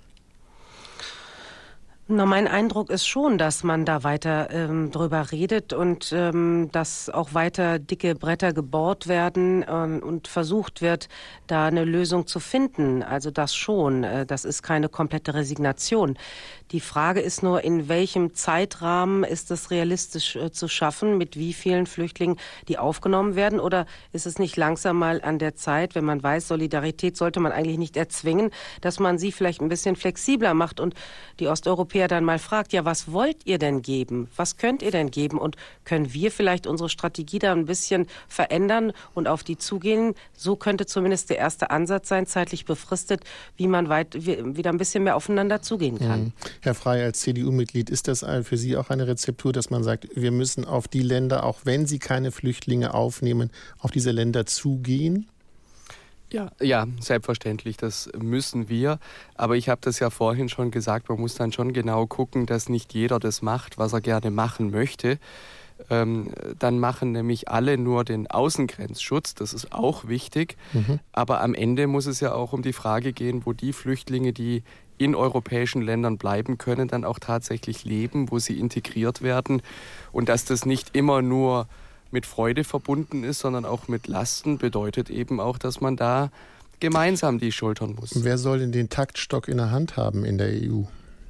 Na, mein Eindruck ist schon, dass man da weiter drüber redet und dass auch weiter dicke Bretter gebohrt werden und versucht wird, da eine Lösung zu finden. Also das schon. Das ist keine komplette Resignation. Die Frage ist nur, in welchem Zeitrahmen ist es realistisch zu schaffen, mit wie vielen Flüchtlingen die aufgenommen werden? Oder ist es nicht langsam mal an der Zeit, wenn man weiß, Solidarität sollte man eigentlich nicht erzwingen, dass man sie vielleicht ein bisschen flexibler macht und die Osteuropäer dann mal fragt, ja, was wollt ihr denn geben? Was könnt ihr denn geben? Und können wir vielleicht unsere Strategie da ein bisschen verändern und auf die zugehen? So könnte zumindest der erste Ansatz sein, zeitlich befristet, wie man wieder ein bisschen mehr aufeinander zugehen kann. Herr Frey, als CDU-Mitglied, ist das für Sie auch eine Rezeptur, dass man sagt, wir müssen auf die Länder, auch wenn sie keine Flüchtlinge aufnehmen, auf diese Länder zugehen? Ja, selbstverständlich, das müssen wir. Aber ich habe das ja vorhin schon gesagt, man muss dann schon genau gucken, dass nicht jeder das macht, was er gerne machen möchte. Dann machen nämlich alle nur den Außengrenzschutz, das ist auch wichtig. Aber am Ende muss es ja auch um die Frage gehen, wo die Flüchtlinge, die in europäischen Ländern bleiben können, dann auch tatsächlich leben, wo sie integriert werden. Und dass das nicht immer nur mit Freude verbunden ist, sondern auch mit Lasten, bedeutet eben auch, dass man da gemeinsam die schultern muss. Wer soll denn den Taktstock in der Hand haben in der EU?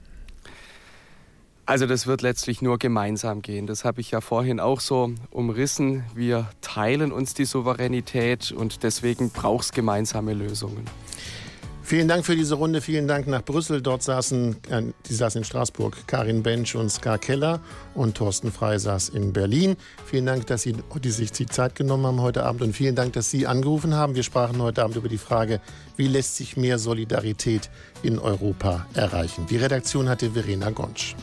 Also das wird letztlich nur gemeinsam gehen. Das habe ich ja vorhin auch so umrissen. Wir teilen uns die Souveränität und deswegen braucht es gemeinsame Lösungen. Vielen Dank für diese Runde. Vielen Dank nach Brüssel. Dort saßen in Straßburg Karin Bensch und Ska Keller und Thorsten Frey saß in Berlin. Vielen Dank, dass Sie sich die Zeit genommen haben heute Abend und vielen Dank, dass Sie angerufen haben. Wir sprachen heute Abend über die Frage, wie lässt sich mehr Solidarität in Europa erreichen. Die Redaktion hatte Verena Gonsch.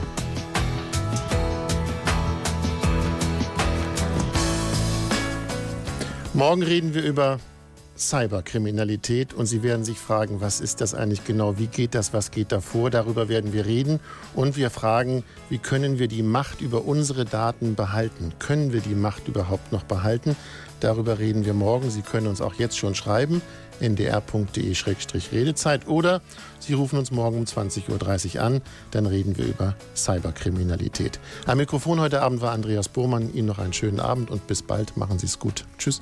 Morgen reden wir über Cyberkriminalität und Sie werden sich fragen, was ist das eigentlich genau, wie geht das, was geht davor, darüber werden wir reden und wir fragen, wie können wir die Macht über unsere Daten behalten, können wir die Macht überhaupt noch behalten, darüber reden wir morgen, Sie können uns auch jetzt schon schreiben, ndr.de/redezeit oder Sie rufen uns morgen um 20.30 Uhr an, dann reden wir über Cyberkriminalität. Am Mikrofon heute Abend war Andreas Burmann, Ihnen noch einen schönen Abend und bis bald, machen Sie es gut. Tschüss.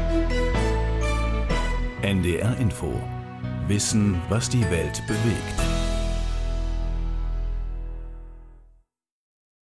NDR Info. Wissen, was die Welt bewegt.